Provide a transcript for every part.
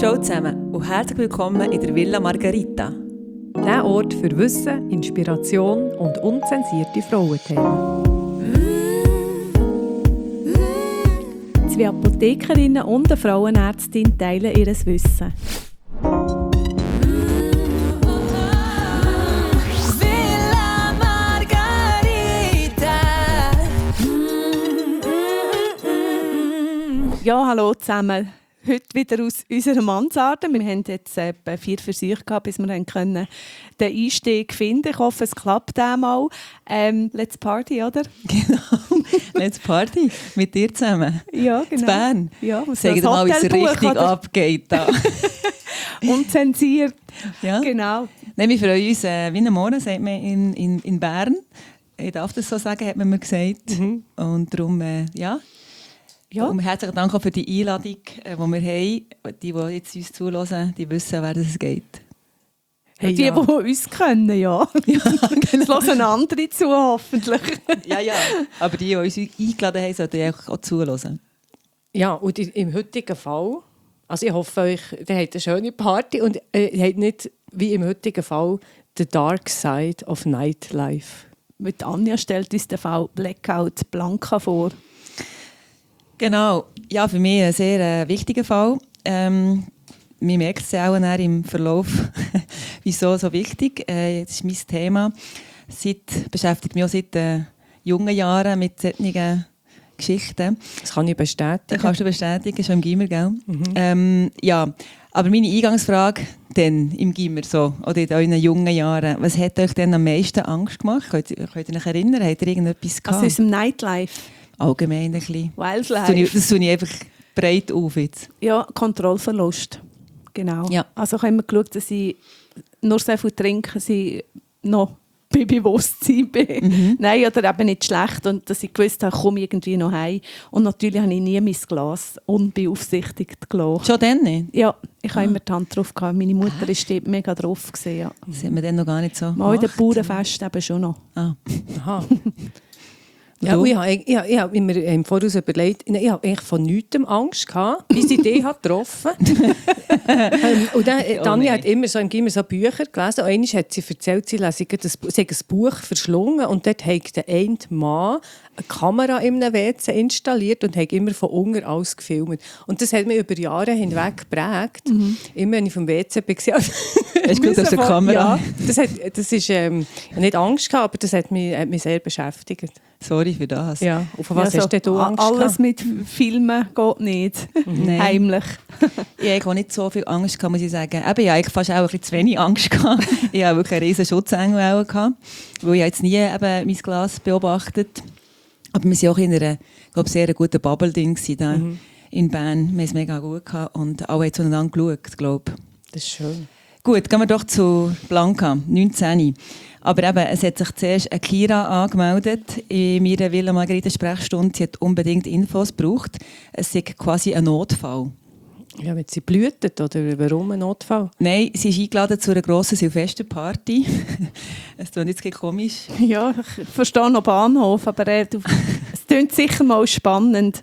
Ciao zusammen und herzlich willkommen in der Villa Margherita. Der Ort für Wissen, Inspiration und unzensierte Frauenthemen. Zwei Apothekerinnen und eine Frauenärztin teilen ihr Wissen. Villa Margherita. Ja, hallo zusammen. Heute wieder aus unserer Mansarde. Wir haben jetzt etwa 4 Versuche gehabt, bis wir den Einstieg finden können. Ich hoffe, es klappt einmal. Let's party, oder? Genau, let's party mit dir zusammen. Ja, genau. In Bern. Ja, Sag dir mal, wie es richtig abgeht. Da. Unzensiert. Ja? Genau. Nein, wir freuen uns, wie einen Monat, sagt man in Bern. Ich darf das so sagen, hat man mir gesagt. Und darum, ja. Ja. Und herzlichen Dank auch für die Einladung, die wir haben. Die jetzt uns zuhören, die wissen, wer es geht. Hey, die uns können, ja. Ja, Es hören andere zu, hoffentlich. ja. Aber die uns eingeladen haben, sollten auch zuhören. Ja, und im heutigen Fall, also ich hoffe, ihr habt eine schöne Party und ihr habt nicht, wie im heutigen Fall, the dark side of nightlife. Mit Anja stellt uns den Fall Blackout Blanca vor. Genau, ja, für mich ein sehr wichtiger Fall. Man merkt es ja auch im Verlauf, wieso so wichtig. Das ist mein Thema. Beschäftigt mich auch seit jungen Jahren mit solchen Geschichten. Das kann ich bestätigen. Das kannst du bestätigen, schon im Gimmer, gell? Ja, aber meine Eingangsfrage dann im Gimmer so, oder in euren jungen Jahren, was hat euch denn am meisten Angst gemacht? Könnt ihr euch erinnern? Habt ihr irgendetwas gehabt? Also aus dem Nightlife. Allgemein ein bisschen. Wildlife. Das tue ich einfach breit auf jetzt. Ja, Kontrollverlust. Genau. Ja. Also ich habe immer geschaut, dass ich nur so viel trinke, dass ich noch bei Bewusstsein bin. Nein, oder eben nicht schlecht. Und dass ich gewusst habe, ich komme irgendwie noch heim. Und natürlich habe ich nie mein Glas unbeaufsichtigt gelassen. Schon dann nicht? Ja, ich habe immer die Hand drauf gehabt. Meine Mutter war dort mega drauf. Ja. Das hat man dann noch gar nicht so Mal in den gemacht. Bauernfest eben schon noch. Ah. Aha. Ja, und ich habe mir im Voraus überlegt, ich habe eigentlich von nichts Angst gehabt, bis ich die getroffen habe. Und dann, Tanja hat immer so im Gimmer so Bücher gelesen. Und einmal hat sie erzählt, sie hat ein Buch verschlungen und dort hat der eine Mann eine Kamera in einem WC installiert und hat immer von unten alles gefilmt. Und das hat mich über Jahre hinweg geprägt. Immer wenn ich vom WC war. Hast du gut auf der Kamera? Ja, das ist nicht Angst gehabt, aber das hat mich sehr beschäftigt. Sorry für das. Ja, auf was Ja, hast denn du Angst alles gehabt? mit Filmen geht nicht. Nein. Heimlich. Ich hatte auch nicht so viel Angst, muss ich sagen. Eben, ich hatte fast auch ein bisschen zu wenig Angst gehabt. Ich hatte wirklich einen riesen Schutzengel gehabt, weil ich jetzt nie eben mein Glas beobachtet. Aber wir waren auch in einer, sehr guten Bubble-Ding da in Bern. Wir haben es mega gut gehabt und alle haben zueinander geschaut, glaube ich. Das ist schön. Gut, gehen wir doch zu Blanca, 19. Aber eben, es hat sich zuerst eine Kira angemeldet in meiner Villa Margherita Sprechstunde. Sie hat unbedingt Infos gebraucht. Es ist quasi ein Notfall. Ja, wenn sie blühtet, oder warum ein Notfall? Nein, sie ist eingeladen zu einer grossen Silvesterparty. Es klingt jetzt ein bisschen komisch. Ja, ich verstehe noch Bahnhof, aber es klingt sicher mal spannend.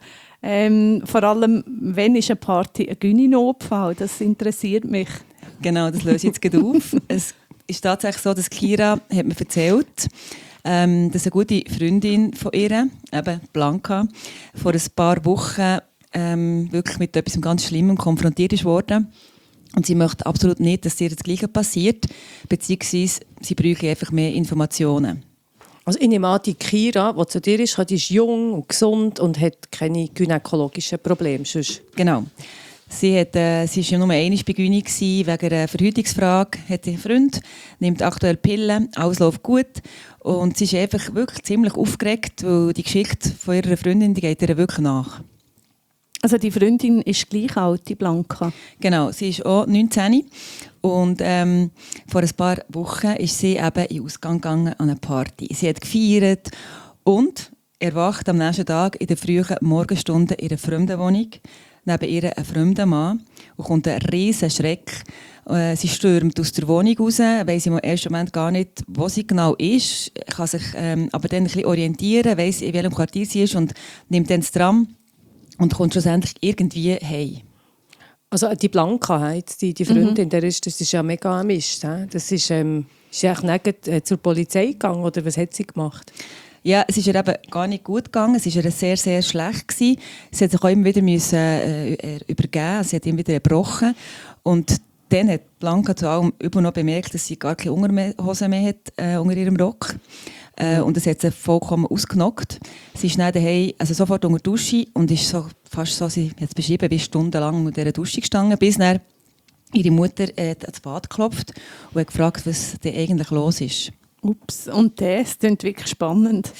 Vor allem, wenn ist eine Party ein Gyni-Notfall? Das interessiert mich. Genau, das löse ich jetzt gerade auf. Es ist tatsächlich so, dass Kira hat mir erzählt, dass eine gute Freundin von ihr, eben Blanca, vor ein paar Wochen wirklich mit etwas ganz Schlimmem konfrontiert wurde. Und sie möchte absolut nicht, dass ihr das Gleiche passiert, beziehungsweise sie bräuchte einfach mehr Informationen. Also ich nehme an, die Kira, die zu dir ist, die ist jung und gesund und hat keine gynäkologischen Probleme. Sonst. Genau. Sie war ja nur einmal bei Gyni wegen einer Verhütungsfrage, hat einen Freund, nimmt aktuell Pillen, alles läuft gut. Und sie ist einfach wirklich ziemlich aufgeregt, weil die Geschichte von ihrer Freundin, die geht ihr wirklich nach. Also die Freundin ist gleich alt, die Blanca. Genau, sie ist auch 19 und vor ein paar Wochen ist sie eben in den Ausgang gegangen an eine Party. Sie hat gefeiert und erwacht am nächsten Tag in den frühen Morgenstunden in einer fremden Wohnung. Neben ihr ein fremder Mann und kommt ein riesen Schreck. Sie stürmt aus der Wohnung raus, weiss im ersten Moment gar nicht, wo sie genau ist, kann sich aber dann ein bisschen orientieren, weiss, in welchem Quartier sie ist und nimmt dann das Tram und kommt schlussendlich irgendwie heim. Also die Blanca, die Freundin, das ist ja mega Mist. Das ist eigentlich nicht zur Polizei gegangen, oder was hat sie gemacht? Ja, es ist ihr eben gar nicht gut gegangen. Es war ihr sehr, sehr schlecht gewesen. Sie hat sich auch immer wieder übergeben. Sie hat immer wieder gebrochen. Und dann hat Blanca zu allem über noch bemerkt, dass sie gar keine Unterhose mehr hat unter ihrem Rock. Und das hat sie vollkommen ausgenockt. Sie ist dann daheim, also sofort unter die Dusche und ist so, fast so, sie hat es beschrieben, bis stundenlang unter der Dusche gestanden, bis dann ihre Mutter ans Bad geklopft und hat gefragt, was denn eigentlich los ist. Ups, und das klingt wirklich spannend.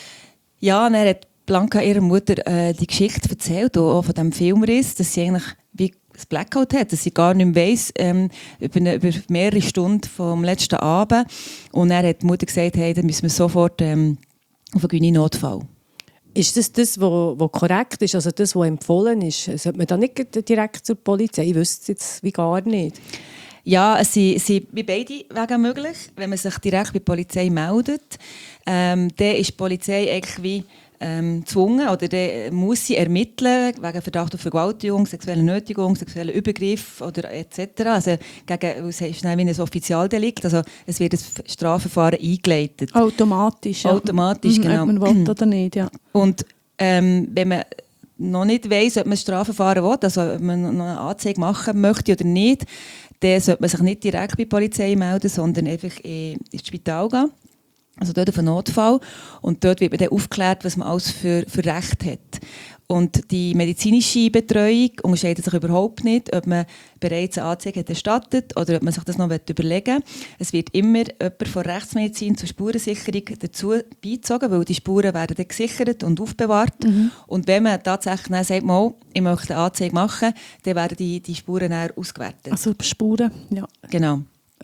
Ja, dann hat Blanca ihrer Mutter die Geschichte erzählt, auch von diesem Filmriss, dass sie eigentlich wie das Blackout hat, dass sie gar nicht mehr weiss, über mehrere Stunden vom letzten Abend. Und dann hat die Mutter gesagt, hey, dann müssen wir sofort auf einen Gynae-Notfall. Ist das was korrekt ist, also das, was empfohlen ist? Sollte man da nicht direkt zur Polizei? Ich wüsste es jetzt wie gar nicht. Ja, es sind wie beide Wege möglich. Wenn man sich direkt bei der Polizei meldet, dann ist die Polizei eigentlich wie gezwungen oder dann muss sie ermitteln wegen Verdacht auf Vergewaltigung, sexuelle Nötigung, sexuellen Übergriff oder etc. Also es ist wie ein Offizialdelikt, also es wird das Strafverfahren eingeleitet. Automatisch, ja. Automatisch, genau. Ob man will oder nicht, ja. Und wenn man noch nicht weiss, ob man ein Strafverfahren will, also ob man noch eine Anzeige machen möchte oder nicht, dann sollte man sich nicht direkt bei der Polizei melden, sondern einfach ins Spital gehen. Also dort auf einen Notfall. Und dort wird man dann aufgeklärt, was man alles für Recht hat. Und die medizinische Betreuung unterscheidet sich überhaupt nicht, ob man bereits eine Anzeige hat erstattet oder ob man sich das noch überlegen will. Es wird immer jemand von Rechtsmedizin zur Spurensicherung dazu beizogen, weil die Spuren werden dann gesichert und aufbewahrt. Und wenn man tatsächlich dann sagt, mal, ich möchte eine Anzeige machen, dann werden die Spuren dann ausgewertet. Also Spuren, ja. Genau.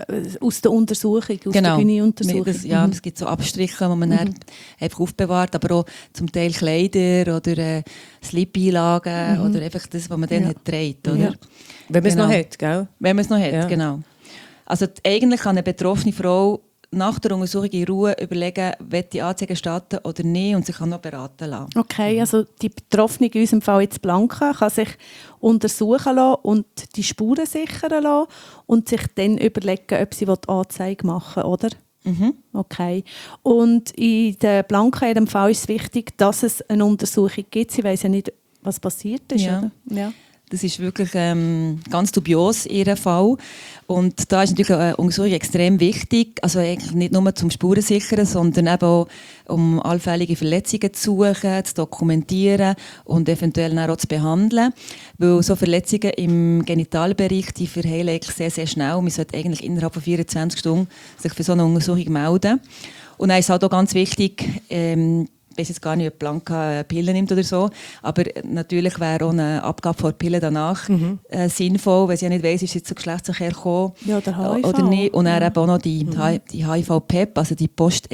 Aus der Untersuchung, aus der Gynae-Untersuchung. Es gibt so Abstriche, die man dann einfach aufbewahrt, aber auch zum Teil Kleider oder Slip-Einlagen oder einfach das, was man dann hat trägt, oder? Ja. Wenn man es noch hat, gell? Wenn man es noch hat, genau. Also eigentlich kann eine betroffene Frau nach der Untersuchung in Ruhe überlegen, ob die Anzeige starten oder nicht und sich kann noch beraten lassen. Okay, also die Betroffene, in unserem Fall jetzt Blanca, kann sich untersuchen lassen und die Spuren sichern lassen und sich dann überlegen, ob sie Anzeige machen will, oder? Okay. Und in der Blanca in dem Fall ist es wichtig, dass es eine Untersuchung gibt. Sie weiss ja nicht, was passiert ist, oder? Ja. Das ist wirklich ganz dubios in ihrem Fall. Und da ist natürlich eine Untersuchung extrem wichtig. Also eigentlich nicht nur zum Spuren sichern, sondern eben auch, um allfällige Verletzungen zu suchen, zu dokumentieren und eventuell auch zu behandeln. Weil so Verletzungen im Genitalbereich, die verheilen eigentlich sehr, sehr schnell. Man sollte eigentlich innerhalb von 24 Stunden sich für so eine Untersuchung melden. Und dann ist halt auch ganz wichtig, ich weiß jetzt gar nicht, ob Blanca Pillen nimmt oder so, aber natürlich wäre auch eine Abgabe von Pillen danach sinnvoll, weil sie ja nicht weiss, ist sie zu Geschlechtsverkehr gekommen oder nicht. Und dann eben auch noch die HIV-PEP, also die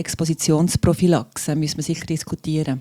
Postexpositionsprophylaxe, müssen wir sicher diskutieren.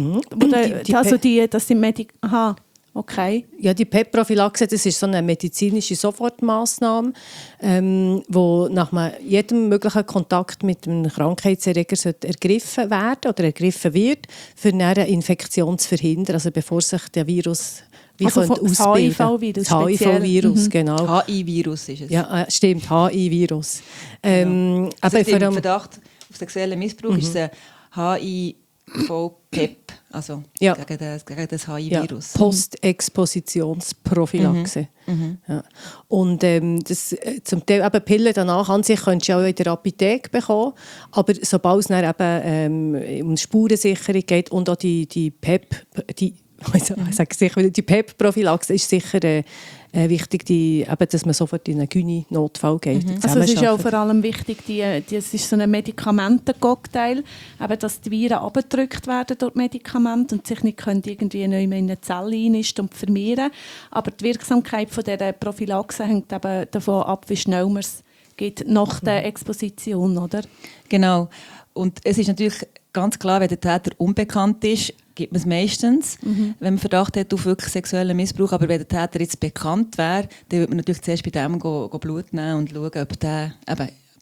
Das sind Aha. Okay. Ja, die PEP-Prophylaxe, das ist so eine medizinische Sofortmaßnahme, wo nach jedem möglichen Kontakt mit einem Krankheitserreger ergriffen werden oder ergriffen wird, für eine Infektion zu verhindern, also bevor sich der Virus ausbilden. Das HIV-Virus. Das HIV-Virus, genau. HI-Virus ist es. Ja, stimmt, HI-Virus. Also im Verdacht auf sexuellen Missbrauch ist es HIV-PEP, also gegen das HIV-Virus. Ja, Postexpositionsprophylaxe. Ja. Und das, zum Teil eben Pillen danach an sich könntest du auch in der Apotheke bekommen, aber sobald es dann eben um Spurensicherung geht und auch die PEP, die PEP-Prophylaxe ist sicher wichtig, dass man sofort in einen Gynae-Notfall geht. Also es ist auch vor allem wichtig, es ist so ein Medikamentencocktail, dass die Viren abgedrückt werden durch Medikamente und sich nicht irgendwie neu in eine Zelle einnisten und vermehren. Aber die Wirksamkeit von dieser Prophylaxe hängt eben davon ab, wie schnell man es geht nach der Exposition, oder? Genau. Und es ist natürlich ganz klar, wenn der Täter unbekannt ist, gibt man es meistens, wenn man Verdacht hat auf wirklich sexuellen Missbrauch. Aber wenn der Täter jetzt bekannt wäre, dann würde man natürlich zuerst bei dem Blut nehmen und schauen, ob der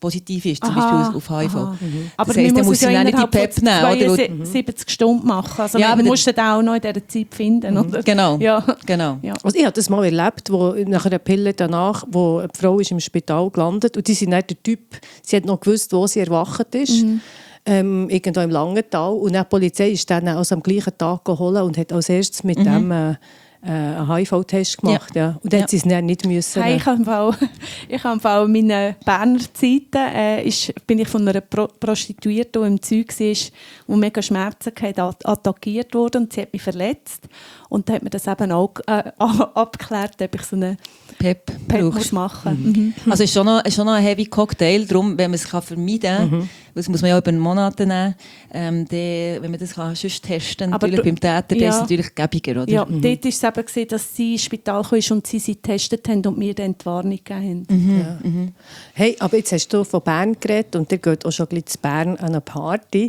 positiv ist, zum Beispiel auf HIV. Aha. Das Aber heisst, man dann muss es ja sie nicht die innerhalb PEP von nehmen, oder? 72 Stunden machen. Also Ja, man aber muss den auch noch in dieser Zeit finden. Oder? Genau, Ja. genau. Ja. Also ich habe das mal erlebt, wo nach einer Pille danach, wo eine Frau ist im Spital gelandet und die sind nicht der Typ, sie hat noch gewusst, wo sie erwacht ist, irgendwo im Langental, und die Polizei ist dann also am gleichen Tag geholt und hat als erstes mit dem einen HIV-Test gemacht. Ja. Und dann hat sie es dann nicht müssen. Hey, ich habe im Fall in meinen Berner Zeiten bin ich von einer Prostituierten, die im Zeug war, die mega Schmerzen hatte, attackiert wurde und sie hat mich verletzt. Und dann hat mir das eben auch abgeklärt, ob ich so eine PEP muss machen muss. Also es ist schon noch ein heavy Cocktail, darum, wenn man es vermeiden kann, das muss man ja über Monate nehmen, wenn man das kann, sonst testen kann, natürlich beim Täter, das ist natürlich gäbiger, oder? Ja, dort war es eben gewesen, dass sie ins Spital kam und sie getestet haben und mir dann die Warnung gegeben haben. Hey, aber jetzt hast du von Bern geredet und ihr geht auch schon gleich zu Bern an eine Party.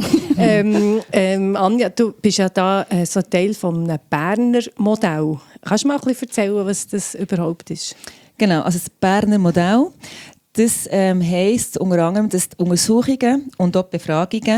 Anja, du bist ja da so Teil von einem Berner Modell. Kannst du mal ein bisschen erzählen, was das überhaupt ist? Genau, also das Berner Modell, das heisst unter anderem, dass die Untersuchungen und auch die Befragungen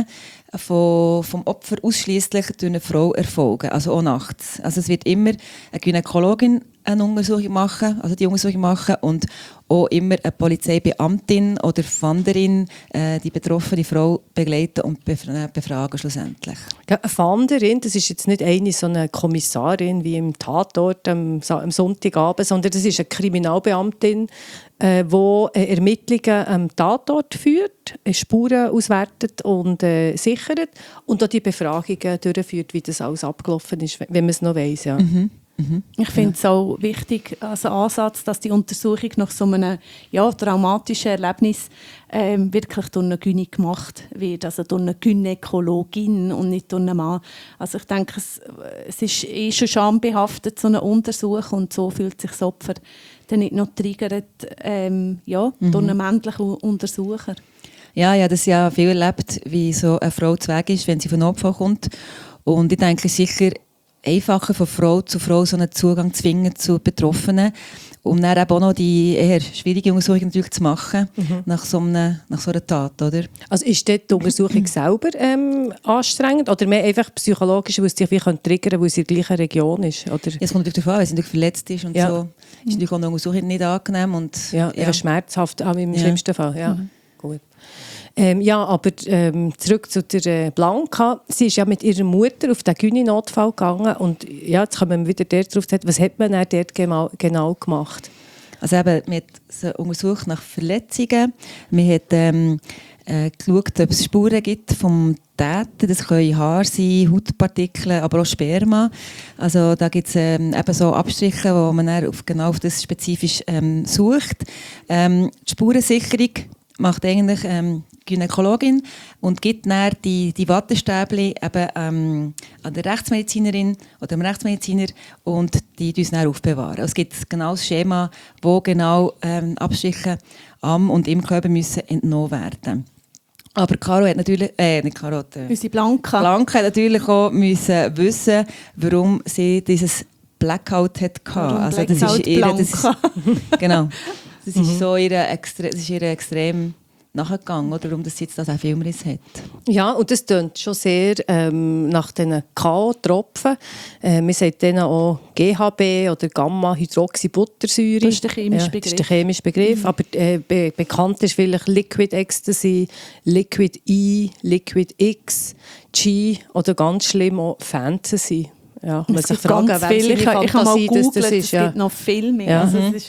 vom Opfer ausschließlich durch eine Frau erfolgen, also auch nachts. Also es wird immer eine Gynäkologin eine Untersuchung machen, also die Untersuchung machen, und auch immer eine Polizeibeamtin oder Fanderin die betroffene Frau begleiten und befragen schlussendlich. Ja, eine Fanderin, das ist jetzt nicht so eine Kommissarin wie im Tatort am Sonntagabend, sondern das ist eine Kriminalbeamtin, die Ermittlungen am Tatort führt, Spuren auswertet und sichert und auch die Befragungen durchführt, wie das alles abgelaufen ist, wenn man es noch weiss. Ja. Ich finde es auch wichtig als Ansatz, dass die Untersuchung nach so einem traumatischen Erlebnis wirklich durch eine Gyni gemacht wird, also durch eine Gynäkologin und nicht durch einen Mann. Also ich denke, es ist schon schambehaftet, so eine Untersuchung, und so fühlt sich das Opfer dann nicht noch triggert durch einen männlichen Untersucher. Ja, das ja viel erlebt, wie so eine Frau zu Weg ist, wenn sie von Opfer kommt. Und ich denke, es ist sicher einfacher von Frau zu Frau so einen Zugang zu zwingen zu Betroffenen, um dann eben auch noch die eher schwierige Untersuchung natürlich zu machen nach so einer Tat, oder? Also ist dort die Untersuchung selber anstrengend oder mehr einfach psychologisch, weil es dich triggern könnte, weil es in der gleichen Region ist? Oder? Ja, es kommt natürlich davon an, wenn sie natürlich verletzt ist und so. Ist natürlich auch eine Untersuchung nicht angenehm. Und, schmerzhaft im schlimmsten Fall. Ja. Gut. Aber zurück zu der Blanca. Sie ist ja mit ihrer Mutter auf den Gyni-Notfall gegangen und jetzt kommen wir wieder darauf, was hat man dann dort genau gemacht? Also eben, man hat sie untersucht nach Verletzungen. Man hat geschaut, ob es Spuren gibt vom Täter. Das können Haare sein, Hautpartikel, aber auch Sperma. Also da gibt es eben so Abstriche, wo man dann genau auf das spezifisch sucht. Die Spurensicherung macht eigentlich Gynäkologin und gibt dann die Wattestäbchen eben an der Rechtsmedizinerin oder dem Rechtsmediziner und die uns dann aufbewahren. Es gibt genau das Schema, wo genau Abstriche am und im Körper müssen entnommen werden. Aber Caro hat natürlich, nicht Caro, unsere Blanca. Blanca hat natürlich auch müssen wissen, warum sie dieses Blackout hatte. Also das ist genau. Das ist so ihre extrem nachgegangen, oder warum das jetzt auch Filmriss hat. Ja, und das tönt schon sehr nach diesen K-Tropfen. Man sagt denen auch GHB oder Gamma-Hydroxybuttersäure. Das ist der chemische Begriff. Das ist der chemische Begriff. Aber bekannt ist vielleicht Liquid Ecstasy, Liquid E, Liquid X, G oder ganz schlimm auch Fantasy. Ja, man sich fragen, ich habe mal gegoogelt, es gibt noch viel mehr. Ja. Also, es ist,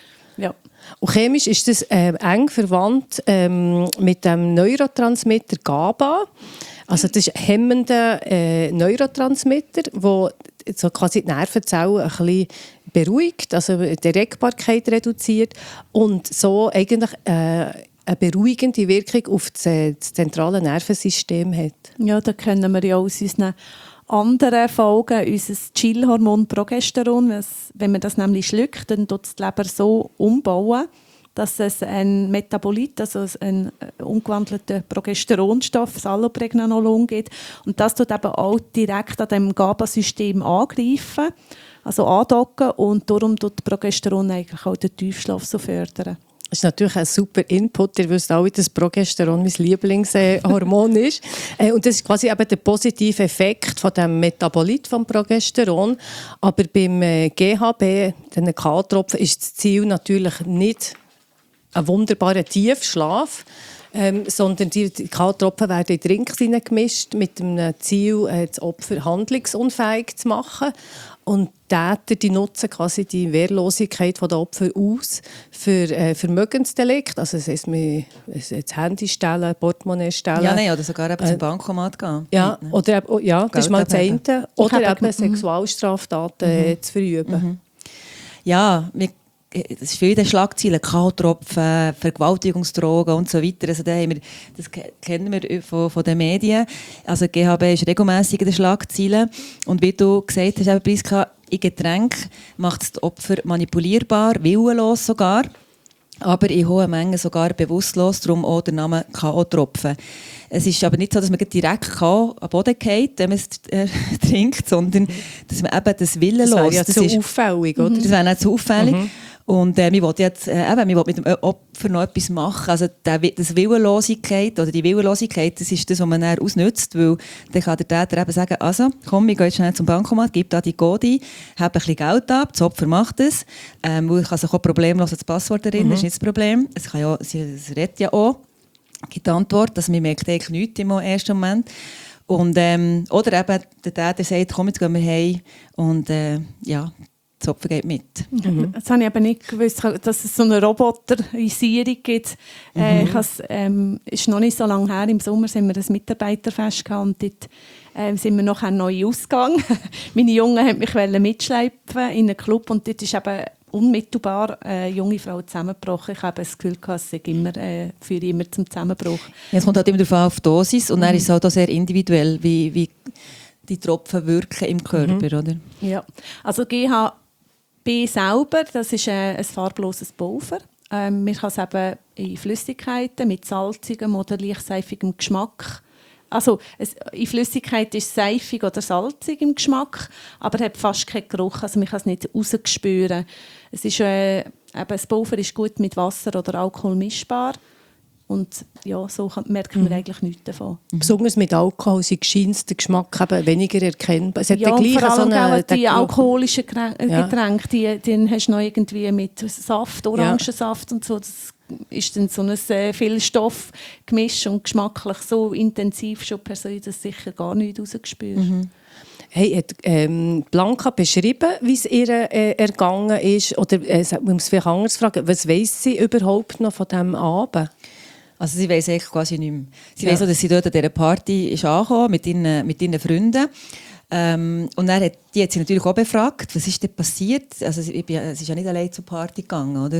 Und chemisch ist das eng verwandt mit dem Neurotransmitter GABA. Also das ist ein hemmender Neurotransmitter, der so quasi die Nervenzellen ein bisschen beruhigt, also die Erregbarkeit reduziert und so eigentlich eine beruhigende Wirkung auf das zentrale Nervensystem hat. Ja, da kennen wir ja aus unseren anderen Folgen unser Chillhormon Progesteron. Wenn man das nämlich schluckt, dann tut es die Leber so umbauen, dass es ein Metabolit, also ein umgewandelter Progesteronstoff, das Allopregnanolon gibt. Und das tut eben auch direkt an dem GABA-System angreifen, also andocken, und darum tut Progesteron eigentlich auch den Tiefschlaf so fördern. Das ist natürlich ein super Input. Ihr wisst alle, dass Progesteron mein Lieblingshormon ist. Und das ist quasi eben der positive Effekt von dem Metabolit vom Progesteron. Aber beim GHB, den K-Tropfen, ist das Ziel natürlich nicht ein wunderbarer Tiefschlaf, sondern die K-Tropfen werden in Drinks gemischt mit dem Ziel, das Opfer handlungsunfähig zu machen. Und Täter, die nutzen quasi die Wehrlosigkeit der Opfer aus für Vermögensdelikt. Also das heisst, das Handy stehlen, Portemonnaie stehlen. Ja, nein, oder sogar eben zum Bankomat gehen. Ja, oder, ja, das ist mal das eine. Oder eben Mhm. Sexualstraftaten zu verüben. Ja, es ist viel in den Schlagzeilen, K-Tropfen, Vergewaltigungsdrogen und so weiter. Also das kennen wir von den Medien. Also GHB ist regelmässig in den Schlagzeilen. Und wie du gesagt hast, Priska, in Getränk macht es das Opfer manipulierbar, willenlos sogar. Aber in hohen Mengen sogar bewusstlos, darum auch der Name K.O.-Tropfen. Es ist aber nicht so, dass man direkt am Boden fällt, wenn man es trinkt, sondern dass man eben das willenlos... Das wäre ja zu auffällig, oder? Das wäre nicht so auffällig. Und wir wollen jetzt mit dem Opfer noch etwas machen. Also das Willenlosigkeit oder die Willenlosigkeit, das ist das, was man dann ausnutzt, weil dann kann der Täter eben sagen, also komm, ich gehe jetzt schnell zum Bankomat, gib da die Code ein, habe ein bisschen Geld ab, das Opfer macht es. Weil ich kann sich auch problemlos das Passwort erinnern, das ist nicht das Problem. Es redet ja auch, gibt die Antwort, dass man merkt eigentlich nichts im ersten Moment. Und, oder eben der Täter sagt, komm, jetzt gehen wir heim und das Opfer geht mit. Das habe ich aber nicht gewusst, dass es so eine Roboterisierung gibt. Es ist noch nicht so lange her. Im Sommer sind wir ein Mitarbeiterfest gehabt und dort sind wir nachher neu ausgegangen. Meine Jungen wollten mich mitschleifen in einen Club und dort ist eben unmittelbar eine junge Frau zusammengebrochen. Ich habe das Gefühl, es sei für immer zum Zusammenbruch. Ja, es kommt halt immer darauf an, auf die Dosis und dann ist es halt auch sehr individuell, wie die Tropfen wirken im Körper, oder? Ja, also GHB selber, das ist ein farbloses Pulver. Man kann es eben in Flüssigkeiten mit salzigem oder leicht seifigem Geschmack. Also in Flüssigkeit ist es seifig oder salzig im Geschmack, aber hat fast keinen Geruch. Also man kann es nicht rausspüren. Es ist, das Pulver ist gut mit Wasser oder Alkohol mischbar. Und ja, so merkt man eigentlich nichts davon. Besonders mit Alkohol scheint der Geschmack eben weniger erkennbar. Es hat Ja, den vor allem so die alkoholischen Getränke, die hast du noch irgendwie mit Saft, Orangensaft und so. Das ist dann so ein Vielstoffgemisch und geschmacklich so intensiv schon per se, dass sicher gar nichts rausgespürt. Hey, hat Blanca beschrieben, wie es ihr ergangen ist? Oder man muss vielleicht anders fragen, was weiss sie überhaupt noch von diesem Abend? Also sie weiss eigentlich quasi nicht mehr. Sie weiss auch, dass sie dort an dieser Party ist angekommen mit ihren Freunden. Und dann hat sie natürlich auch befragt, was ist denn passiert? Also sie ist ja nicht allein zur Party gegangen, oder?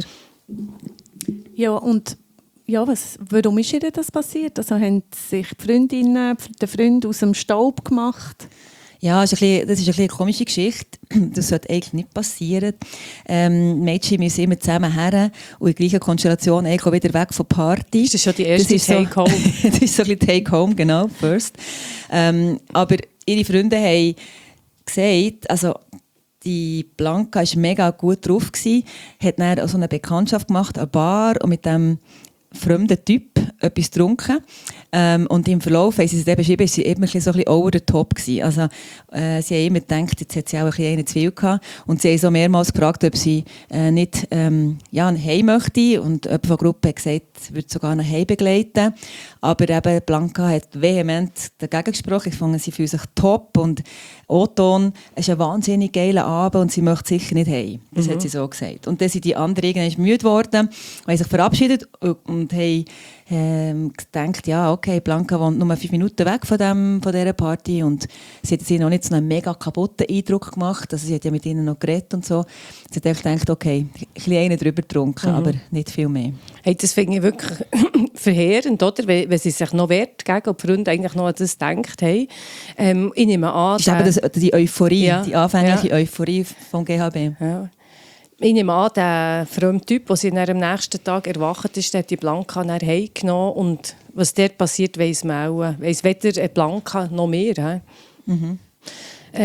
Ja, und ja, warum ist ihr das passiert? Also haben sich die Freundinnen, der Freund aus dem Staub gemacht? Ja, das ist ein bisschen eine komische Geschichte. Das sollte eigentlich nicht passieren. Mädchen müssen immer zusammen her und in der gleichen Konstellation eigentlich auch wieder weg von der Party. Das ist schon die erste Take-Home. Das ist so ein bisschen Take-Home, genau, first. Aber ihre Freunde haben gesagt, also die Blanca war mega gut drauf, hat dann so eine Bekanntschaft gemacht, eine Bar, und mit dem fremden Typ etwas getrunken. Und im Verlauf, wie sie es beschrieben, war sie eben so ein bisschen over the top gewesen. Also, sie haben immer gedacht, jetzt hat sie auch ein bisschen einen zu viel gehabt. Und sie haben so mehrmals gefragt, ob sie nicht heim möchte. Und jemand von der Gruppe hat gesagt, sie würde sogar nach Hause begleiten. Aber eben Blanca hat vehement dagegen gesprochen. Ich fand, sie fühlt sich top. Und O-Ton, es ist ein wahnsinnig geiler Abend und sie möchte sicher nicht heim. Das hat sie so gesagt. Und dann sind die anderen irgendwann müde geworden, haben sich verabschiedet und haben gedacht, ja, okay, Blanca wohnt nur 5 Minuten weg von dieser Party und sie hat sich noch nicht so einen mega kaputten Eindruck gemacht. Also sie hat ja mit ihnen noch geredet und so. Sie hat gedacht, okay, ein bisschen einen drüber getrunken, aber nicht viel mehr. Hey, das finde ich wirklich verheerend, oder? Wenn sie sich noch wehrt gegen und die Freunde eigentlich noch an das gedacht haben. Ich nehme an, das ist eben die Euphorie, ja, die anfängliche Euphorie vom GHB. Ja. Ich nehme an, der fremde Typ, der sie am nächsten Tag erwacht ist, hat die Blanca nach Hause genommen. Und was dort passiert, weiss man auch. Weiss weder Blanca noch mehr.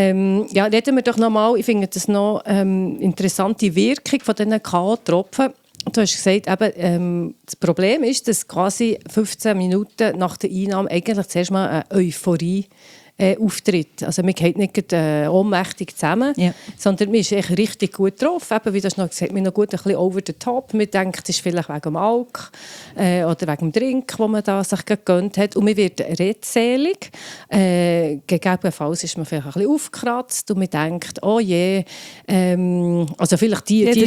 Reden wir doch noch mal. Ich finde das noch interessante Wirkung von diesen K.O.-Tropfen. Du hast gesagt, eben, das Problem ist, dass quasi 15 Minuten nach der Einnahme eigentlich zuerst mal eine Euphorie auftritt. Also man geht nicht ohnmächtig zusammen, sondern man ist echt richtig gut drauf. Eben, wie das noch gesagt, man ist noch gut ein bisschen over the top. Man denkt, es ist vielleicht wegen dem Alk oder wegen dem Drink, den man da sich gegönnt hat. Und man wird redselig. Gegebenenfalls ist man vielleicht ein bisschen aufgekratzt und man denkt, oh je, also vielleicht die hat den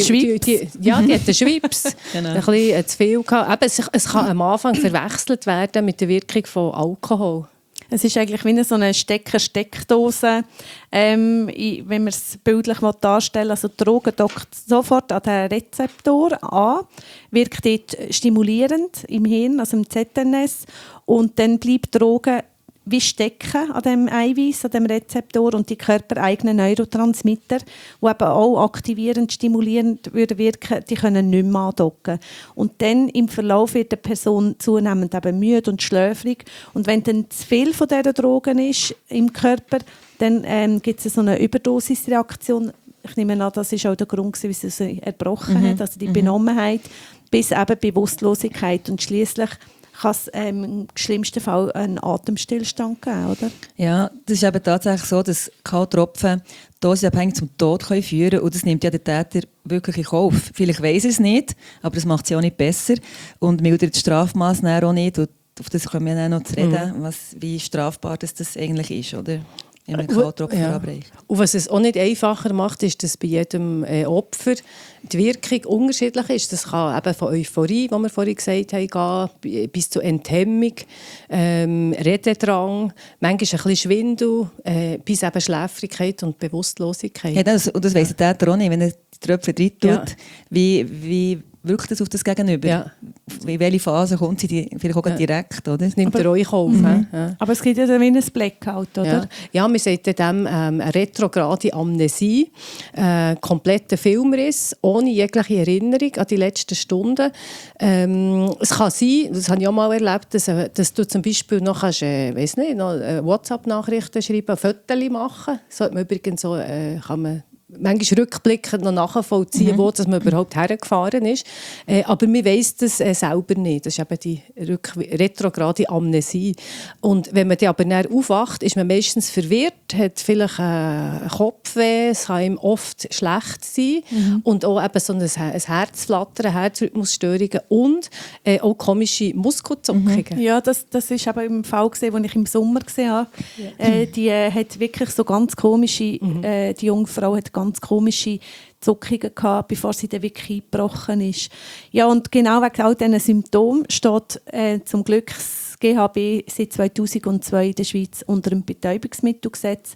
Schwips genau. Ein bisschen zu viel gehabt. Eben, es kann am Anfang verwechselt werden mit der Wirkung von Alkohol. Es ist eigentlich wie so eine Steckdose, wenn man es bildlich darstellen will. Also die Droge dockt sofort an den Rezeptor an, wirkt dort stimulierend im Hirn, also im ZNS, und dann bleibt die Droge wie stecken an dem Eiweiß, an dem Rezeptor, und die körpereigenen Neurotransmitter, die eben auch aktivierend, stimulierend wirken, die können nicht mehr andocken. Und dann im Verlauf wird die Person zunehmend eben müde und schläfrig. Und wenn dann zu viel von dieser Drogen ist im Körper, dann gibt es so eine Überdosisreaktion. Ich nehme an, das war auch der Grund, wie sie erbrochen hat, also die Benommenheit, bis eben Bewusstlosigkeit, und schliesslich kann es im schlimmsten Fall einen Atemstillstand geben, oder? Ja, das ist eben tatsächlich so, dass K-Tropfen dosisabhängig zum Tod führen können. Und das nimmt ja der Täter wirklich in Kauf. Vielleicht weiss er es nicht, aber das macht es ja auch nicht besser. Und mildert das Strafmaß auch nicht. Und auf das können wir dann noch zu reden, wie strafbar das eigentlich ist, oder? Wenn man K-Tropfen verabreicht. Und was es auch nicht einfacher macht, ist, dass bei jedem Opfer die Wirkung unterschiedlich ist. Das kann eben von Euphorie, wie wir vorhin gesagt haben, gehen, bis zu Enthemmung, Rededrang, manchmal ein bisschen Schwindel, bis eben Schläfrigkeit und Bewusstlosigkeit. Ja, und das weiss der Täter auch nicht, wenn er die Tröpfe rein tut, wie wirkt das auf das Gegenüber? Ja. In welche Phase kommt sie vielleicht auch direkt? Oder? Das nimmt er euch auf. Ja. Aber es gibt ja dann wie ein Blackout, oder? Ja, wir sagen dem eine retrograde Amnesie, kompletter Filmriss, ohne jegliche Erinnerung an die letzten Stunden. Es kann sein, das habe ich auch mal erlebt, dass du zum Beispiel noch kannst, weiss nicht, noch WhatsApp-Nachrichten schreiben, Fotos machen. So hat man übrigens so, kann man manchmal rückblickend noch nachvollziehen, wo dass man überhaupt hergefahren ist. Aber man weiss das selber nicht. Das ist eben die retrograde Amnesie. Und wenn man dann aber näher aufwacht, ist man meistens verwirrt, hat vielleicht Kopfweh, es kann ihm oft schlecht sein und auch eben so ein Herzflattern, Herzrhythmusstörungen und auch komische Muskelzuckungen. Ja, das ist aber im Fall gesehen, den ich im Sommer gesehen habe. Ja. Die hat wirklich so ganz komische, die junge Frau hat ganz komische Zuckungen gehabt, bevor sie dann wirklich eingebrochen ist. Ja, und genau wegen all diesen Symptomen steht zum Glück das GHB seit 2002 in der Schweiz unter dem Betäubungsmittelgesetz.